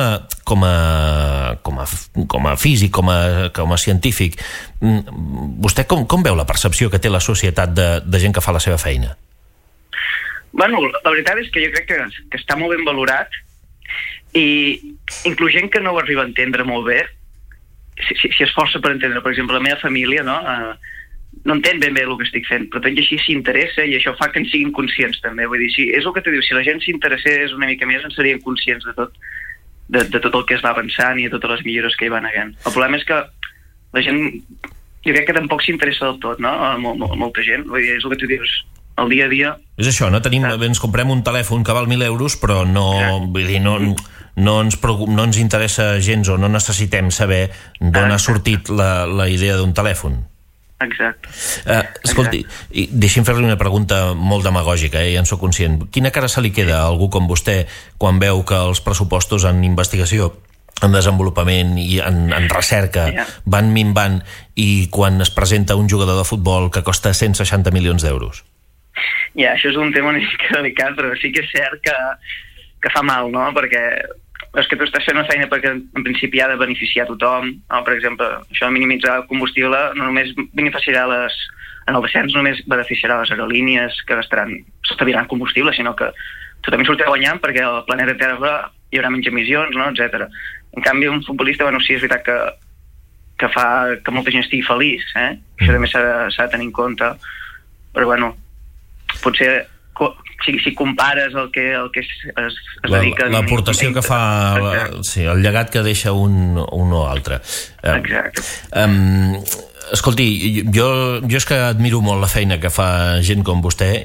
a físic, com a científic, vostè com veu la percepció que té la societat de gent que fa la seva feina? Bueno, la veritat és que jo crec que està molt ben valorat i inclús gent que no ho arriba a entendre molt bé si esforça per entendre. Per exemple, la meva família no entén ben bé el que estic fent, però tot i així s'interessa i això fa que en siguin conscients també. Vull dir, és el que tu dius, si la gent s'interessés una mica més en serien conscients de tot el que es va avançant i de totes les millores que hi van havent. El problema és que la gent, jo crec que tampoc s'interessa del tot, no? Molta gent, vull dir, és el que tu dius, el dia a dia... És això, no tenim, ens comprem un telèfon que val 1.000 euros, però no, vull dir, no ens interessa gens o no necessitem saber d'on ha sortit la idea d'un telèfon. Exacte. Escolti, deixi'm fer-li una pregunta molt demagògica, ja en soc conscient. Quina cara se li queda a algú com vostè quan veu que els pressupostos en investigació, en desenvolupament i en recerca van minvant i quan es presenta un jugador de futbol que costa 160 milions d'euros? Això és un tema una mica delicat, però sí que és cert que fa mal, no? Perquè és que tu estàs fent una feina perquè en principi ha de beneficiar tothom, no? Per exemple, això de minimitzar el combustible no només beneficiarà en el descens només beneficiarà les aerolínies que s'estaviran combustible, sinó que tu també sortirà guanyant perquè el planeta Terra hi haurà menys emissions, no? Etcètera. En canvi, un futbolista, sí, és veritat que fa que molta gent estigui feliç, Això també s'ha de tenir en compte, però potser si compares el que es dedica... L'aportació que fa, el llegat que deixa un o altre. Exacte. Escolti, jo és que admiro molt la feina que fa gent com vostè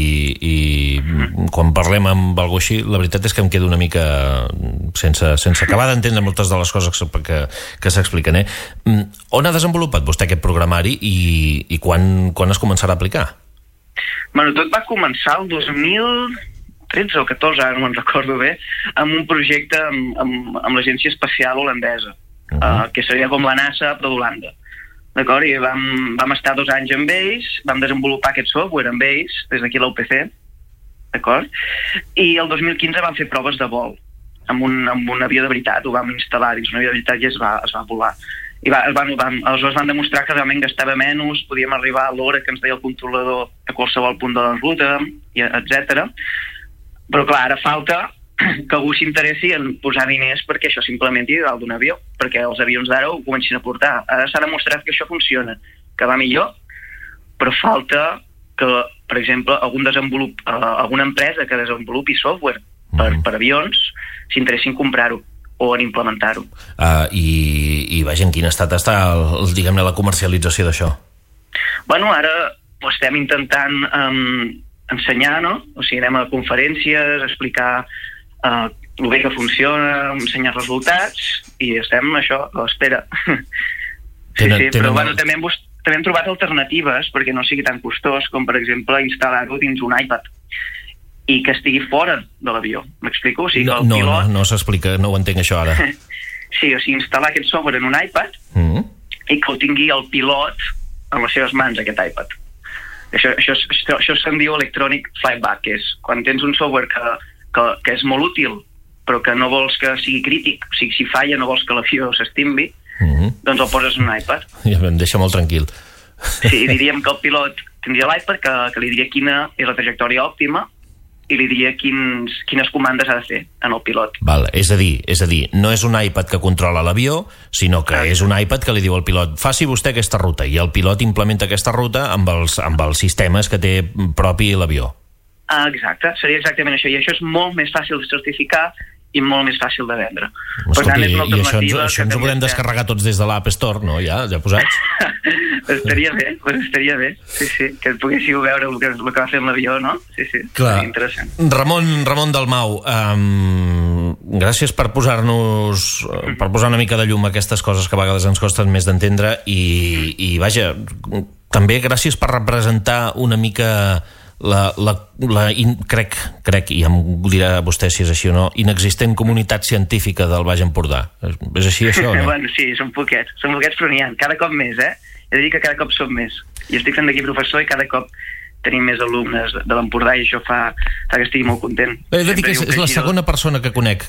i quan parlem amb algú així, la veritat és que em quedo una mica sense acabar d'entendre moltes de les coses que s'expliquen. On ha desenvolupat vostè aquest programari i quan es començarà a aplicar? Tot va començar el 2013 o 14, ara no me'n recordo bé, amb un projecte amb l'Agència Espacial Holandesa, que seria com la NASA però d'Holanda. D'acord? I vam estar 2 anys amb ells, vam desenvolupar aquest software amb ells, des d'aquí a la UPC, d'acord? I el 2015 vam fer proves de vol amb un avió de veritat, ho vam instal·lar dins un avió de veritat i es va volar. I aleshores van demostrar que realment gastava menys, podíem arribar a l'hora que ens deia el controlador a qualsevol punt de la ruta, etc. Però clar, ara falta que algú s'interessi en posar diners perquè això s'implementi dalt d'un avió, perquè els avions d'ara ho comencin a portar. Ara s'ha demostrat que això funciona, que va millor, però falta que, per exemple, alguna empresa que desenvolupi software per avions s'interessi en comprar-ho o en implementar-ho. I vaja, en quin estat està diguem-ne la comercialització d'això? Ara ho estem intentant ensenyar, no? O sigui, anem a conferències, explicar el bé que funciona, ensenyar resultats i estem això a l'espera. Però també hem trobat alternatives perquè no sigui tan costós com per exemple instal·lar-ho dins un iPad i que estigui fora de l'avió. M'explico? O sigui, no s'explica, no ho entenc això ara. Sí, o sigui, instal·lar aquest software en un iPad i que ho tingui el pilot en les seves mans, aquest iPad. Això se'n diu Electronic Flyback, que és quan tens un software que és molt útil però que no vols que sigui crític, o sigui, si falla no vols que l'avió s'estimbi, doncs el poses en un iPad. Ja em deixa molt tranquil. Sí, diríem que el pilot tindria l'iPad que li diria quina és la trajectòria òptima i li diria quines comandes ha de fer en el pilot. Val, és a dir, no és un iPad que controla l'avió, sinó que és un iPad que li diu al pilot faci vostè aquesta ruta, i el pilot implementa aquesta ruta amb els sistemes que té propi l'avió. Exacte, seria exactament això, i això és molt més fàcil de certificar i molt més fàcil de vendre. Escolti, per tant, és una alternativa. Això ens ho podem descarregar tots des de l'App Store, no? Ja posats? Estaria bé, sí, que poguéssiu veure el que va fer amb l'avió, no? Sí, clar. Interessant. Ramon Dalmau, gràcies per posar una mica de llum a aquestes coses que a vegades ens costen més d'entendre i vaja, també gràcies per representar una mica crec, i em dirà vostè si és així o no, inexistent comunitat científica del Baix Empordà. És així això o no? Bueno, sí, són poquets però n'hi ha, cada cop més, He de dir que cada cop som més. I estic fent d'aquí professor i cada cop tenim més alumnes de l'Empordà i això fa que estigui molt content. He de dir que és la segona persona que conec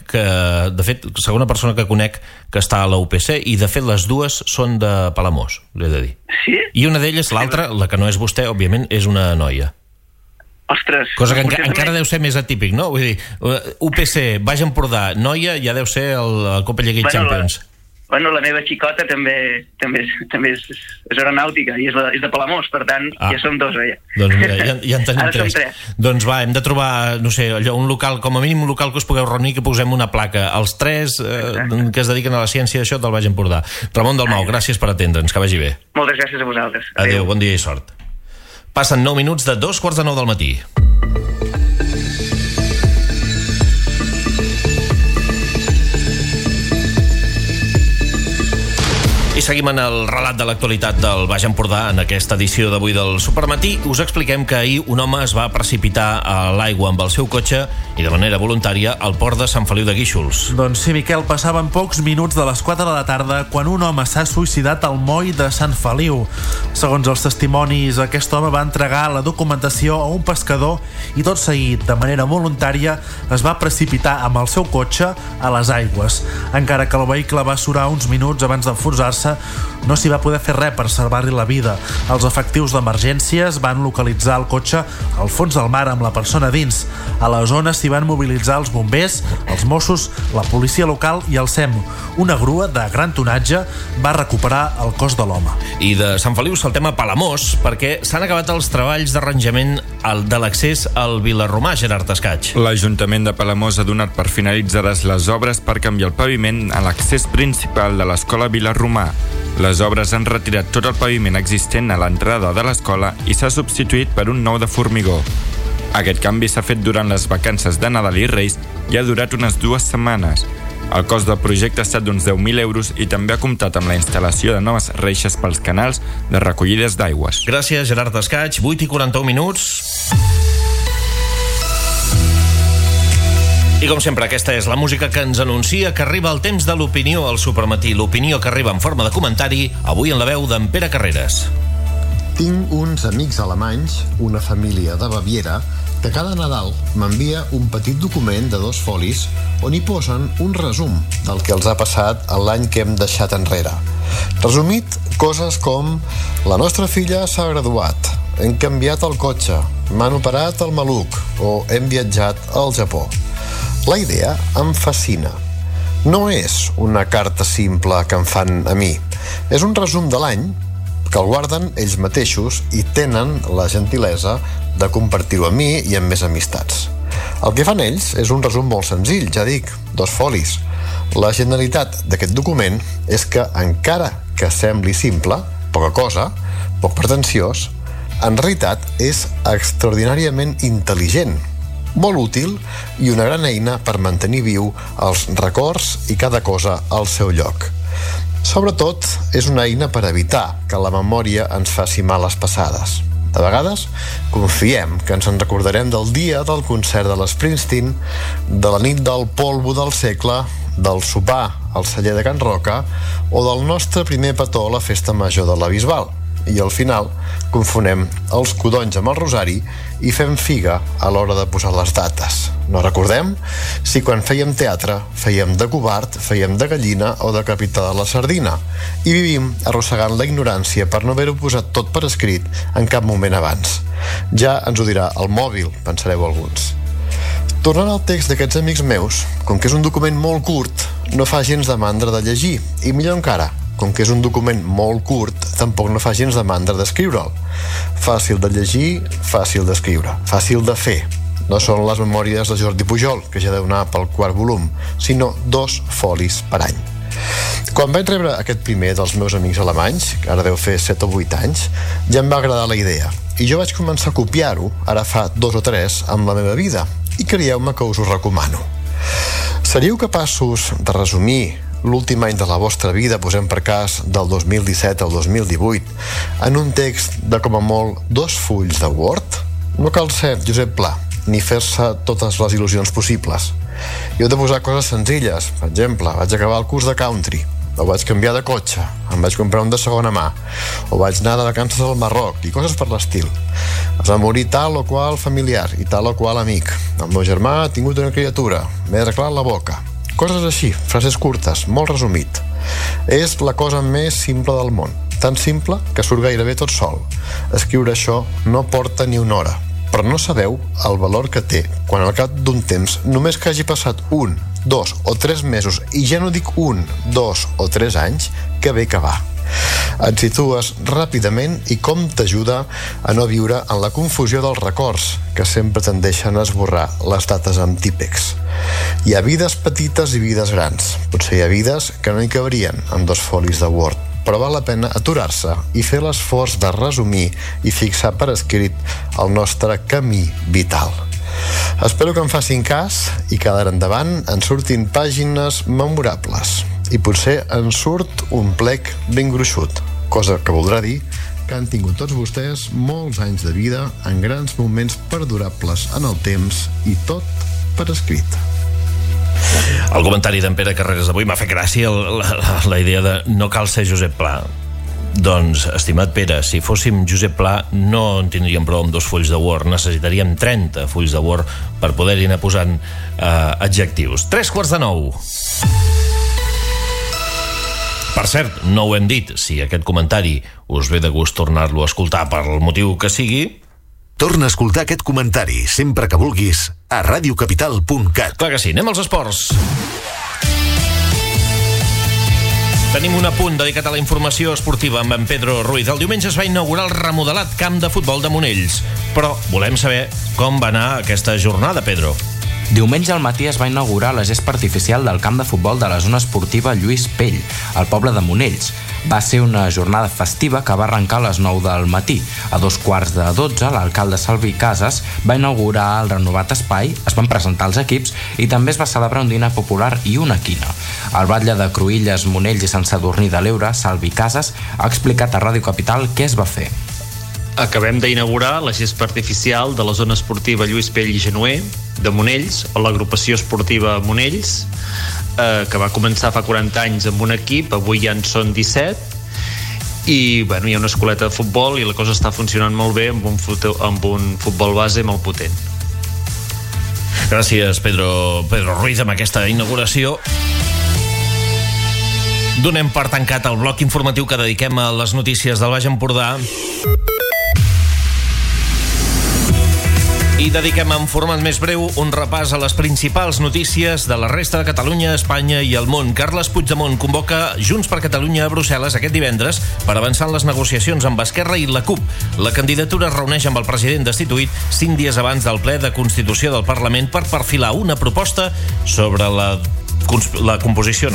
que està a la UPC i de fet les dues són de Palamós, l'he de dir. Sí? I una d'elles, l'altra, la que no és vostè, òbviament, és una noia. Ostres. Cosa que encara deu ser més atípic, no? Vull dir, UPC, Baix Empordà, noia, ja deu ser el Copa Lleguer Champions. La meva xicota també és aeronàutica i és de Palamós, per tant, ja som dos, Doncs mira, ja en tenim Ara tres. Som tres. Doncs va, hem de trobar, no sé, allò, un local, com a mínim un local que us pugueu reunir, que posem una placa. Els tres que es dediquen a la ciència d'això del Baix Empordà. Ramon Dalmau, gràcies per atendre'ns, que vagi bé. Moltes gràcies a vosaltres. Adéu, bon dia i sort. Passen 9 minuts de 2:45 del matí. I seguim en el relat de l'actualitat del Baix Empordà. En aquesta edició d'avui del Supermatí us expliquem que ahir un home es va precipitar a l'aigua amb el seu cotxe i de manera voluntària al port de Sant Feliu de Guíxols. Doncs sí, Miquel, passaven pocs minuts de les 4 de la tarda quan un home s'ha suïcidat al moll de Sant Feliu. Segons els testimonis, aquest home va entregar la documentació a un pescador i tot seguit, de manera voluntària, es va precipitar amb el seu cotxe a les aigües. Encara que el vehicle va surar uns minuts abans d'enfonsar-se, no s'hi va poder fer res per salvar-li la vida. Els efectius d'emergències van localitzar el cotxe al fons del mar amb la persona dins. A la zona s'hi van mobilitzar els bombers, els Mossos, la policia local i el SEM. Una grua de gran tonatge va recuperar el cos de l'home. I de Sant Feliu saltem a Palamós perquè s'han acabat els treballs d'arranjament de l'accés al Vilarromà, Gerard Escaig. L'Ajuntament de Palamós ha donat per finalitzades les obres per canviar el paviment a l'accés principal de l'escola Vilarromà. Les obres han retirat tot el paviment existent a l'entrada de l'escola i s'ha substituït per un nou de formigó. Aquest canvi s'ha fet durant les vacances de Nadal i Reis i ha durat unes 2 setmanes. El cost del projecte ha estat d'uns 10.000 euros i també ha comptat amb la instal·lació de noves reixes pels canals de recollides d'aigües. Gràcies, Gerard Escaig. 8:41 minuts. I com sempre, aquesta és la música que ens anuncia que arriba el temps de l'opinió al Supermatí. L'opinió que arriba en forma de comentari, avui en la veu d'en Pere Carreras. Tinc uns amics alemanys, una família de Baviera, que cada Nadal m'envia un petit document de 2 folis on hi posen un resum del que els ha passat l'any que hem deixat enrere. Resumit, coses com: la nostra filla s'ha graduat, hem canviat el cotxe, m'han operat el maluc o hem viatjat al Japó. La idea em fascina. No és una carta simple que em fan a mi. És un resum de l'any que el guarden ells mateixos i tenen la gentilesa de compartir-ho amb mi i amb més amistats. El que fan ells és un resum molt senzill, ja dic, 2 folis. La genialitat d'aquest document és que, encara que sembli simple, poca cosa, poc pretensiós, en realitat és extraordinàriament intel·ligent, molt útil i una gran eina per mantenir viu els records i cada cosa al seu lloc. Sobretot, és una eina per evitar que la memòria ens faci males passades. De vegades, confiem que ens en recordarem del dia del concert de l'Springsteen, de la nit del polvo del segle, del sopar al celler de Can Roca o del nostre primer petó a la festa major de la Bisbal. I al final confonem els codonys amb el rosari i fem figa a l'hora de posar les dates. No recordem si quan fèiem teatre fèiem de covard, fèiem de gallina o de capità de la sardina, i vivim arrossegant la ignorància per no haver-ho posat tot per escrit en cap moment abans. Ja ens ho dirà el mòbil, pensareu alguns. Tornant al text d'aquests amics meus, com que és un document molt curt, no fa gens de mandra de llegir, i millor encara, com que és un document molt curt, tampoc no fa gens de mandra d'escriure'l. Fàcil de llegir, fàcil d'escriure, fàcil de fer. No són les memòries de Jordi Pujol, que ja deu anar pel 4º volum, sinó 2 folis per any. Quan vaig rebre aquest primer dels meus amics alemanys, que ara deu fer 7 o 8 anys, ja em va agradar la idea, i jo vaig començar a copiar-ho, ara fa 2 o 3, amb la meva vida, i creieu-me que us ho recomano. Seríeu capaços de resumir l'últim any de la vostra vida, posem per cas del 2017 al 2018, en un text de com a molt 2 fulls de Word? No cal ser Josep Pla, ni fer-se totes les il·lusions possibles. Jo he de posar coses senzilles. Per exemple, vaig acabar el curs de country, o vaig canviar de cotxe, em vaig comprar un de segona mà, o vaig anar de vacances al Marroc, i coses per l'estil. Es va morir tal o qual familiar i tal o qual amic. El meu germà ha tingut una criatura, m'he arreglat la boca. Coses així, frases curtes, molt resumit. És la cosa més simple del món, tan simple que surt gairebé tot sol. Escriure això no porta ni una hora, però no sabeu el valor que té quan al cap d'un temps, només que hagi passat 1, 2 o 3 mesos, i ja no dic 1, 2 o 3 anys, que bé que va. Et situes ràpidament i com t'ajuda a no viure en la confusió dels records que sempre tendeixen a esborrar les dates amb típex. Hi ha vides petites i vides grans. Potser hi ha vides que no hi cabrien en 2 folis de Word. però val la pena aturar-se i fer l'esforç de resumir i fixar per escrit el nostre camí vital. Espero que em facin cas i que d'ara endavant en surtin pàgines memorables i potser en surt un plec ben gruixut, cosa que voldrà dir que han tingut tots vostès molts anys de vida en grans moments perdurables en el temps i tot per escrit. El comentari d'en Pere Carreras d'avui m'ha fet gràcia la idea de no cal ser Josep Pla. Doncs, estimat Pere, si fóssim Josep Pla no en tindríem prou amb 2 fulls de Word, necessitaríem 30 fulls de Word per poder-hi anar posant adjectius. 8:45. Per cert, no ho hem dit, si aquest comentari us ve de gust tornar-lo a escoltar per el motiu que sigui, torna a escoltar aquest comentari sempre que vulguis a radiocapital.cat. Clar que sí, anem als esports. Tenim un apunt dedicat a la informació esportiva amb en Pedro Ruiz. El diumenge es va inaugurar el remodelat camp de futbol de Monells. Però volem saber com va anar aquesta jornada, Pedro. Diumenge al matí es va inaugurar la gespa artificial del camp de futbol de la zona esportiva Lluís Pell, al poble de Monells. Va ser una jornada festiva que va arrencar a les 9 del matí. A 11:45, l'alcalde Salvi Casas va inaugurar el renovat espai, es van presentar els equips i també es va celebrar un dinar popular i una quina. El batlle de Cruïlles, Monells i Sant Sadurní de l'Eure, Salvi Casas, ha explicat a Ràdio Capital què es va fer. Acabem d'inaugurar la gespa artificial de la zona esportiva Lluís Pell i Genuer de Monells, o l'agrupació esportiva Monells, que va començar fa 40 anys amb un equip, avui ja en són 17, i bueno, hi ha una escoleta de futbol i la cosa està funcionant molt bé amb un futbol base molt potent. Gràcies, Pedro Ruiz, amb aquesta inauguració. Donem per tancat el bloc informatiu que dediquem a les notícies del Baix Empordà. I dediquem en format més breu un repàs a les principals notícies de la resta de Catalunya, Espanya i el món. Carles Puigdemont convoca Junts per Catalunya a Brussel·les aquest divendres per avançar en les negociacions amb Esquerra i la CUP. La candidatura es reuneix amb el president destituït 5 dies abans del ple de Constitució del Parlament per perfilar una proposta sobre sobre la composició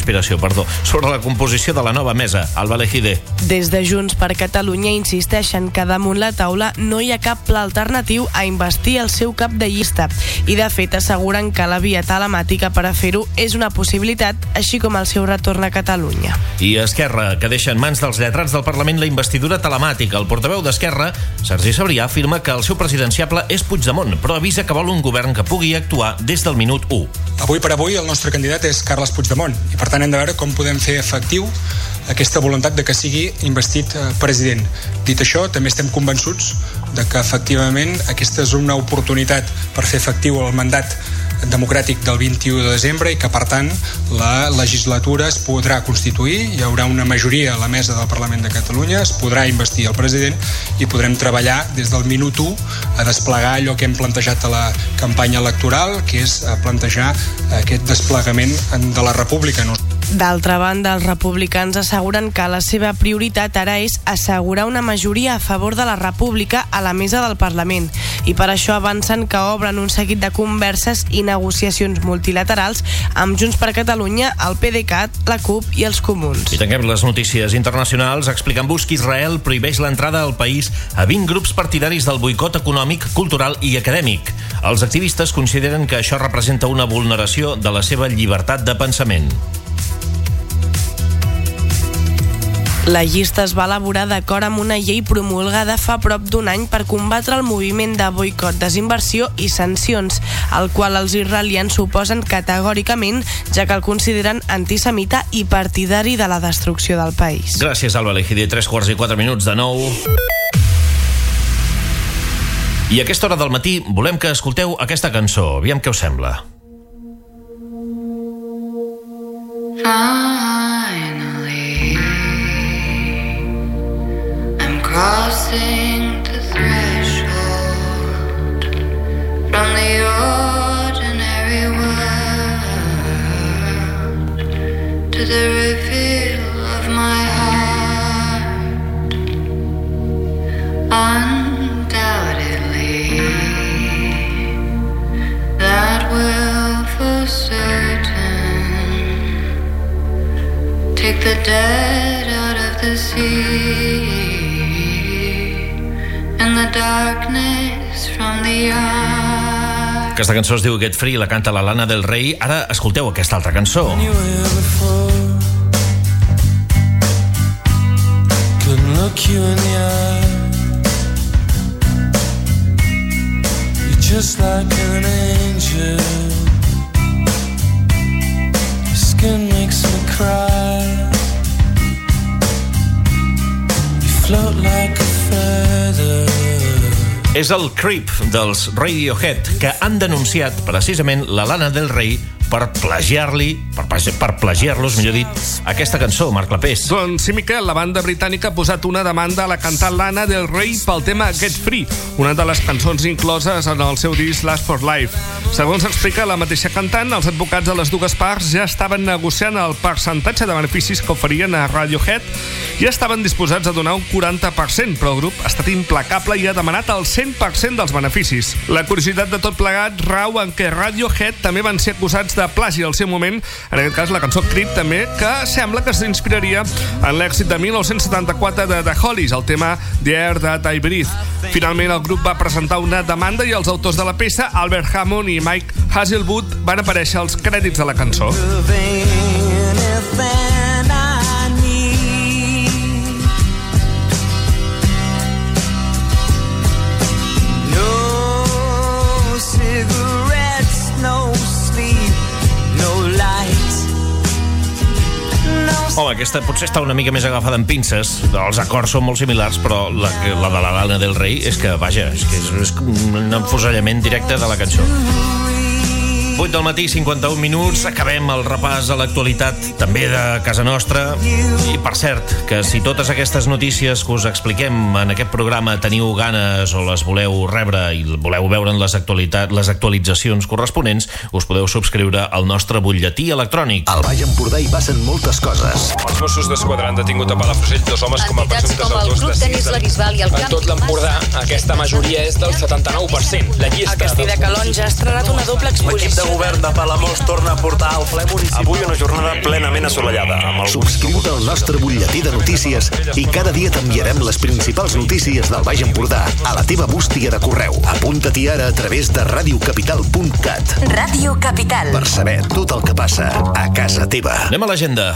de la nova mesa. Alba Lejide. Des de Junts per Catalunya insisteixen que damunt la taula no hi ha cap pla alternatiu a investir el seu cap de llista i de fet asseguren que la via telemàtica per a fer-ho és una possibilitat, així com el seu retorn a Catalunya. I Esquerra, que deixa en mans dels lletrats del Parlament la investidura telemàtica. El portaveu d'Esquerra, Sergi Sabrià, afirma que el seu presidenciable és Puigdemont, però avisa que vol un govern que pugui actuar des del minut 1. Avui per avui el nostre candidat és Carles Puigdemont i per tant hem de veure com podem fer efectiu aquesta voluntat de que sigui investit president. Dit això, també estem convençuts de que efectivament aquesta és una oportunitat per fer efectiu el mandat democràtic del 21 de desembre i que per tant la legislatura es podrà constituir, hi haurà una majoria a la mesa del Parlament de Catalunya, es podrà investir el president i podrem treballar des del minut 1 a desplegar allò que hem plantejat a la campanya electoral, que és plantejar aquest desplegament de la República. D'altra banda, els republicans asseguren que la seva prioritat ara és assegurar una majoria a favor de la República a la mesa del Parlament i per això avancen que obren un seguit de converses i negociacions multilaterals amb Junts per Catalunya, el PDeCAT, la CUP i els Comuns. I tanquem les notícies internacionals explicant-vos que Israel prohibeix l'entrada al país a 20 grups partidaris del boicot econòmic, cultural i acadèmic. Els activistes consideren que això representa una vulneració de la seva llibertat de pensament. La llista es va elaborar d'acord amb una llei promulgada fa prop d'un any per combatre el moviment de boicot, desinversió i sancions, al qual els israelians s'oposen categòricament, ja que el consideren antisemita i partidari de la destrucció del país. Gràcies, Alba Lejide. 3:04 de 9. I a aquesta hora del matí volem que escolteu aquesta cançó. Aviam què us sembla. Crossing the threshold from the ordinary world to the reveal of my heart. Undoubtedly, that will for certain take the dead out of the darkness from the eye. Aquesta cançó es diu Get Free, la canta la Lana Del Rey. Ara escolteu aquesta altra cançó. Couldn't look you in the eye. You're just like an angel. Your skin makes me cry. You float like a feather. És el Creep dels Radiohead, que han denunciat precisament la Lana Del Rey per plagiar-los, millor dit, aquesta cançó, Marc Clapés. Doncs sí, Miquel, la banda britànica ha posat una demanda a la cantant Lana Del Rey pel tema Get Free, una de les cançons incloses en el seu disc Last for Life. Segons explica la mateixa cantant, els advocats de les dues parts ja estaven negociant el percentatge de beneficis que oferien a Radiohead i estaven disposats a donar un 40%, però el grup ha estat implacable i ha demanat el 100% dels beneficis. La curiositat de tot plegat rau en què Radiohead també van ser acusats de plagi al seu moment, en aquest cas la cançó Creep també, que sembla que s'inspiraria en l'èxit de 1974 de The Hollies, el tema The Air That I Breathe. Finalment el grup va presentar una demanda i els autors de la peça, Albert Hammond i Mike Hazelwood, van aparèixer als crèdits de la cançó. Home, aquesta potser està una mica més agafada amb pinces. Els acords són molt similars, però la de la Lana Del Rey és que, vaja, és un enfusellament directe de la cançó. 8 del matí, 51 minuts, acabem el repàs a l'actualitat també de casa nostra. I per cert, que si totes aquestes notícies que us expliquem en aquest programa teniu ganes o les voleu rebre i voleu veure en les actualitzacions corresponents, us podeu subscriure al nostre butlletí electrònic. Al Baix Empordà hi passen moltes coses. Els Mossos d'Esquadra han detingut a Palafrugell 2 homes com a presumptes autors de Tenis La Bisbal i el En tot l'Empordà, aquesta majoria és del 79%. La llista... El Castell de Calonja ha estrenat una doble exposició. Govern de Palamós torna a portar al ple municipal. Avui una jornada plenament assolellada. Subscriu-te al nostre butlletí de notícies i cada dia t'enviarem les principals notícies del Baix Empordà a la teva bústia de correu. Apunta-t'hi ara a través de radiocapital.cat. Ràdio Capital. Per saber tot el que passa a casa teva. Anem a l'agenda.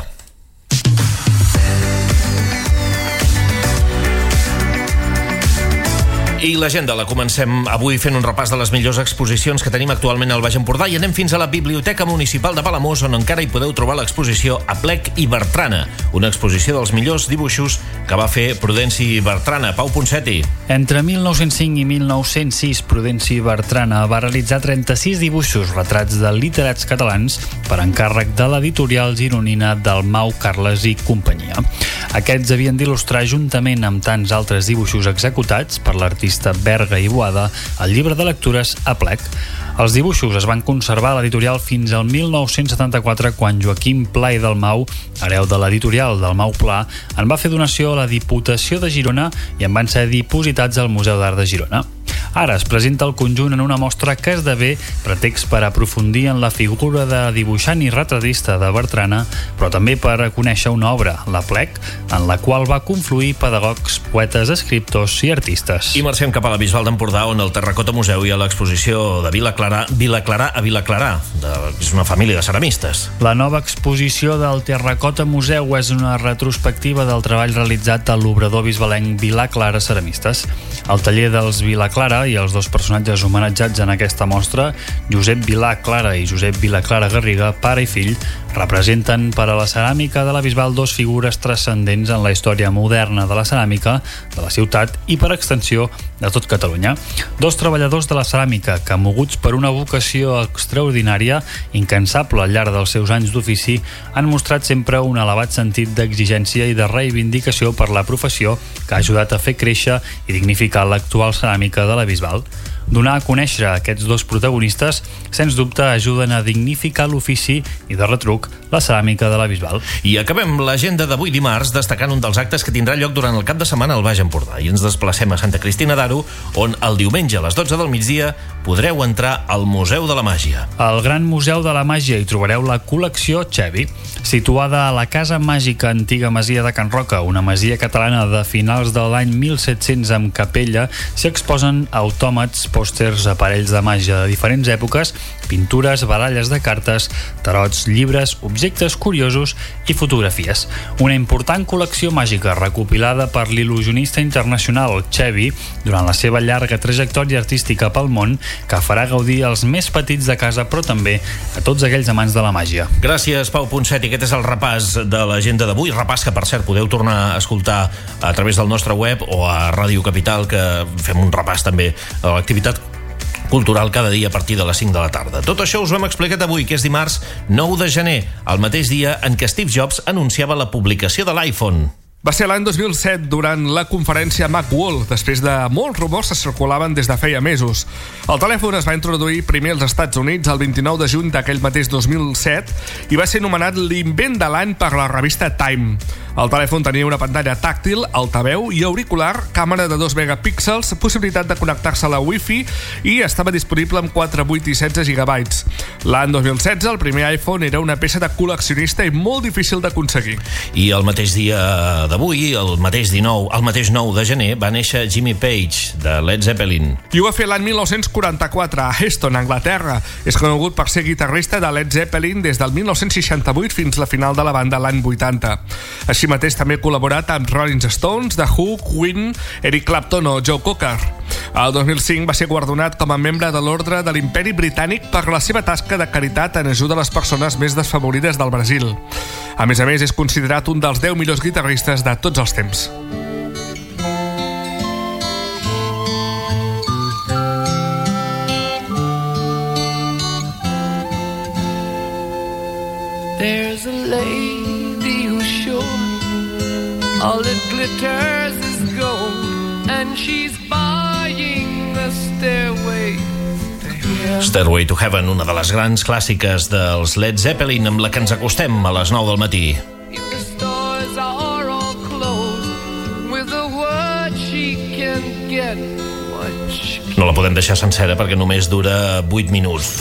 I l'agenda la comencem avui fent un repàs de les millors exposicions que tenim actualment al Baix Empordà i anem fins a la Biblioteca Municipal de Palamós, on encara hi podeu trobar l'exposició Aplec i Bertrana, una exposició dels millors dibuixos que va fer Prudenci Bertrana. Pau Ponseti. Entre 1905 i 1906, Prudenci Bertrana va realitzar 36 dibuixos, retrats de literats catalans, per encàrrec de l'editorial gironina Dalmau, Carles i companyia. Aquests havien d'il·lustrar, juntament amb tants altres dibuixos executats per l'artista Berga i Boada, el llibre de lectures Aplec. Els dibuixos es van conservar a l'editorial fins al 1974, quan Joaquim Pla i Dalmau, hereu de l'editorial Dalmau Pla, en va fer donació a la Diputació de Girona i en van ser dipositats al Museu d'Art de Girona. Ara es presenta el conjunt en una mostra que esdevé pretext per aprofundir en la figura de dibuixant i retratista de Bertrana, però també per conèixer una obra, l'Aplec, en la qual va confluir pedagogs, poetes, escriptors i artistes. I marxem cap a la Bisbal d'Empordà, on al Terracota Museu hi ha l'exposició de Vilaclarà a Vilaclarà, és una família de ceramistes. La nova exposició del Terracota Museu és una retrospectiva del treball realitzat a l'obrador bisbalenc Vilaclara Ceramistes. El taller dels Vilaclara i els dos personatges homenatjats en aquesta mostra, Josep Vilà Clara i Josep Vilà Clara Garriga, pare i fill, representen per a la ceràmica de la Bisbal dos figures transcendents en la història moderna de la ceràmica de la ciutat i, per extensió, de tot Catalunya. Dos treballadors de la ceràmica que, moguts per una vocació extraordinària, incansable al llarg dels seus anys d'ofici, han mostrat sempre un elevat sentit d'exigència i de reivindicació per la professió que ha ajudat a fer créixer i dignificar l'actual ceràmica de la Bisbal. Donar a conèixer aquests dos protagonistes, sens dubte, ajuden a dignificar l'ofici i, de retruc, la ceràmica de la Bisbal. I acabem l'agenda d'avui dimarts destacant un dels actes que tindrà lloc durant el cap de setmana al Baix Empordà. I ens desplacem a Santa Cristina d'Aro, on el diumenge a les 12 del migdia podreu entrar al Museu de la Màgia. Al Gran Museu de la Màgia hi trobareu la col·lecció Chevi. Situada a la Casa Màgica Antiga Masia de Can Roca, una masia catalana de finals de l'any 1700 amb capella, s'hi exposen autòmats, pòsters, aparells de màgia de diferents èpoques, pintures, baralles de cartes, tarots, llibres, objectes curiosos i fotografies. Una important col·lecció màgica recopilada per l'il·lusionista internacional Chevi durant la seva llarga trajectòria artística pel món, que farà gaudir als més petits de casa, però també a tots aquells amants de la màgia. Gràcies, Pau Ponset. I aquest és el repàs de l'agenda d'avui. Repàs que, per cert, podeu tornar a escoltar a través del nostre web o a Ràdio Capital, que fem un repàs també a l'activitat cultural cada dia a partir de les 5 de la tarda. Tot això us ho hem explicat avui, que és dimarts 9 de gener, el mateix dia en què Steve Jobs anunciava la publicació de l'iPhone. Va ser l'any 2007, durant la conferència Macworld, després de molts rumors que circulaven des de feia mesos. El telèfon es va introduir primer als Estats Units el 29 de juny d'aquell mateix 2007 i va ser nomenat l'invent de l'any per la revista Time. El telèfon tenia una pantalla tàctil, altaveu i auricular, càmera de 2 megapíxels, possibilitat de connectar-se a la Wi-Fi i estava disponible amb 4, 8 i 16 gigabytes. L'any 2016, el primer iPhone era una peça de col·leccionista i molt difícil d'aconseguir. I el mateix dia d'avui, el mateix 9 de gener, va néixer Jimmy Page, de Led Zeppelin. I ho va fer l'any 1944 a Heston, Anglaterra. És conegut per ser guitarrista de Led Zeppelin des del 1968 fins la final de la banda l'any 80. Així mateix també ha col·laborat amb Rolling Stones, The Who, Queen, Eric Clapton o Joe Cocker. El 2005 va ser guardonat com a membre de l'Ordre de l'Imperi Britànic per la seva tasca de caritat en ajuda a les persones més desfavorides del Brasil. A més, és considerat un dels 10 millors guitarristes de tots els temps. There's a lady who's sure all that glitters is gold, and she's buying the stairway to heaven. Stairway to Heaven, una de les grans clàssiques dels Led Zeppelin, amb la que ens acostem a les 9 del matí. The stores are all closed. With a word she can get what she can. No la podem deixar sencera perquè només dura 8 minuts.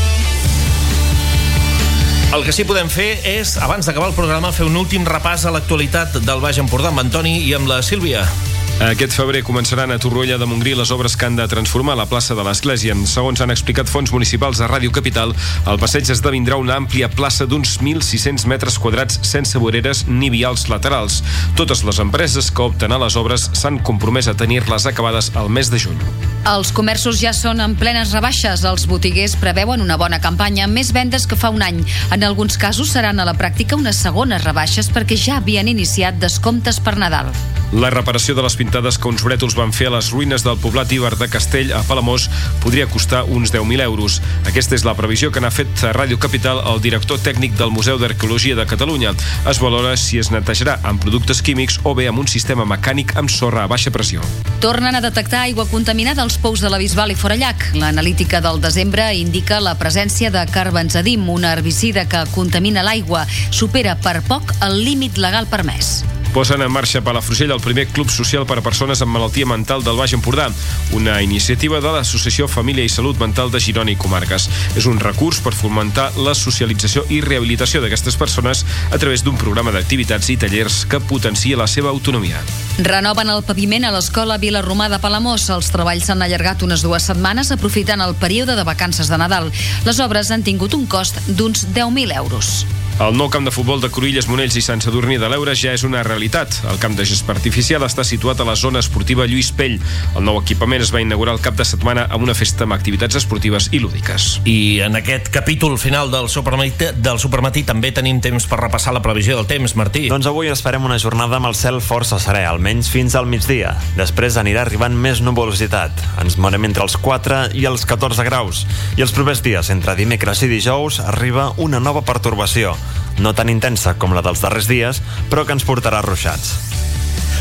El que sí podem fer és, abans d'acabar el programa, fer un últim repàs a l'actualitat del Baix Empordà amb Antoni i amb la Sílvia. Aquest febrer començaran a Torroella de Montgrí les obres que han de transformar la plaça de l'Església. Segons han explicat fonts municipals a Ràdio Capital, al passeig esdevindrà una àmplia plaça d'uns 1.600 metres quadrats sense voreres ni vials laterals. Totes les empreses que opten a les obres s'han compromès a tenir-les acabades al mes de juny. Els comerços ja són en plenes rebaixes. Els botiguers preveuen una bona campanya, més vendes que fa un any. En alguns casos seran a la pràctica unes segones rebaixes perquè ja havien iniciat descomptes per Nadal. La reparació de les pintades que uns brètols van fer a les ruïnes del poblat Iber de Castell a Palamós podria costar uns 10.000 euros. Aquesta és la previsió que n'ha fet a Ràdio Capital el director tècnic del Museu d'Arqueologia de Catalunya. Es valora si es netejarà amb productes químics o bé amb un sistema mecànic amb sorra a baixa pressió. Tornen a detectar aigua contaminada als pous de la Bisbal i Forallac. L'analítica del desembre indica la presència de carbenzadim, una herbicida que contamina l'aigua. Supera per poc el límit legal permès. Posen en marxa a Palafrugell el primer club social per a persones amb malaltia mental del Baix Empordà, una iniciativa de l'Associació Família i Salut Mental de Girona i Comarques. És un recurs per fomentar la socialització i rehabilitació d'aquestes persones a través d'un programa d'activitats i tallers que potencia la seva autonomia. Renoven el paviment a l'escola Vilarromà de Palamós. Els treballs s'han allargat unes 2 setmanes aprofitant el període de vacances de Nadal. Les obres han tingut un cost d'uns 10.000 euros. El nou camp de futbol de Cruïlles, Monells i Sant Sadurní de l'Eure ja és una realitat. El camp de gespa artificial està situat a la zona esportiva Lluís Pell. El nou equipament es va inaugurar el cap de setmana amb una festa amb activitats esportives i lúdiques. I en aquest capítol final del Supermatí també tenim temps per repassar la previsió del temps, Martí. Doncs avui esperem una jornada amb el cel força serè, almenys fins al migdia. Després anirà arribant més nuvolositat. Ens mourem entre els 4 i els 14 graus. I els propers dies, entre dimecres i dijous, arriba una nova pertorbació. No tan intensa com la dels darrers dies, però que ens portarà ruixats.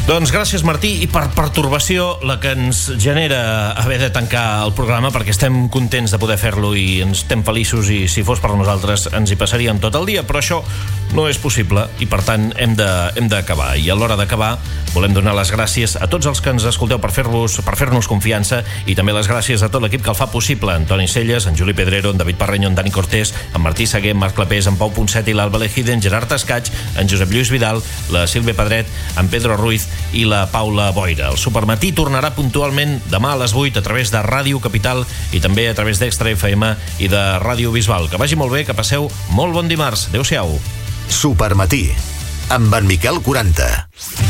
Doncs gràcies, Martí, i per pertorbació la que ens genera haver de tancar el programa, perquè estem contents de poder fer-lo i ens estem feliços, i si fos per nosaltres ens hi passaríem tot el dia, però això no és possible i per tant hem d'acabar. I a l'hora d'acabar volem donar les gràcies a tots els que ens escolteu per fer-nos confiança, i també les gràcies a tot l'equip que el fa possible: Antoni Celles, en Juli Pedrero, en David Parreño, en Dani Cortés, en Martí Seguer, en Marc Clapés, en Pau Ponset i l'Alba Lejide, en Gerard Escaig, en Josep Lluís Vidal, la Sílvia Pedret, en Pedro Ruiz i la Paula Boira. El Supermatí tornarà puntualment demà a les 8 a través de Ràdio Capital i també a través d'Extra FM i de Ràdio Bisbal. Que vagi molt bé, que passeu molt bon dimarts. Adéu-siau. Supermatí, amb en Miquel 40.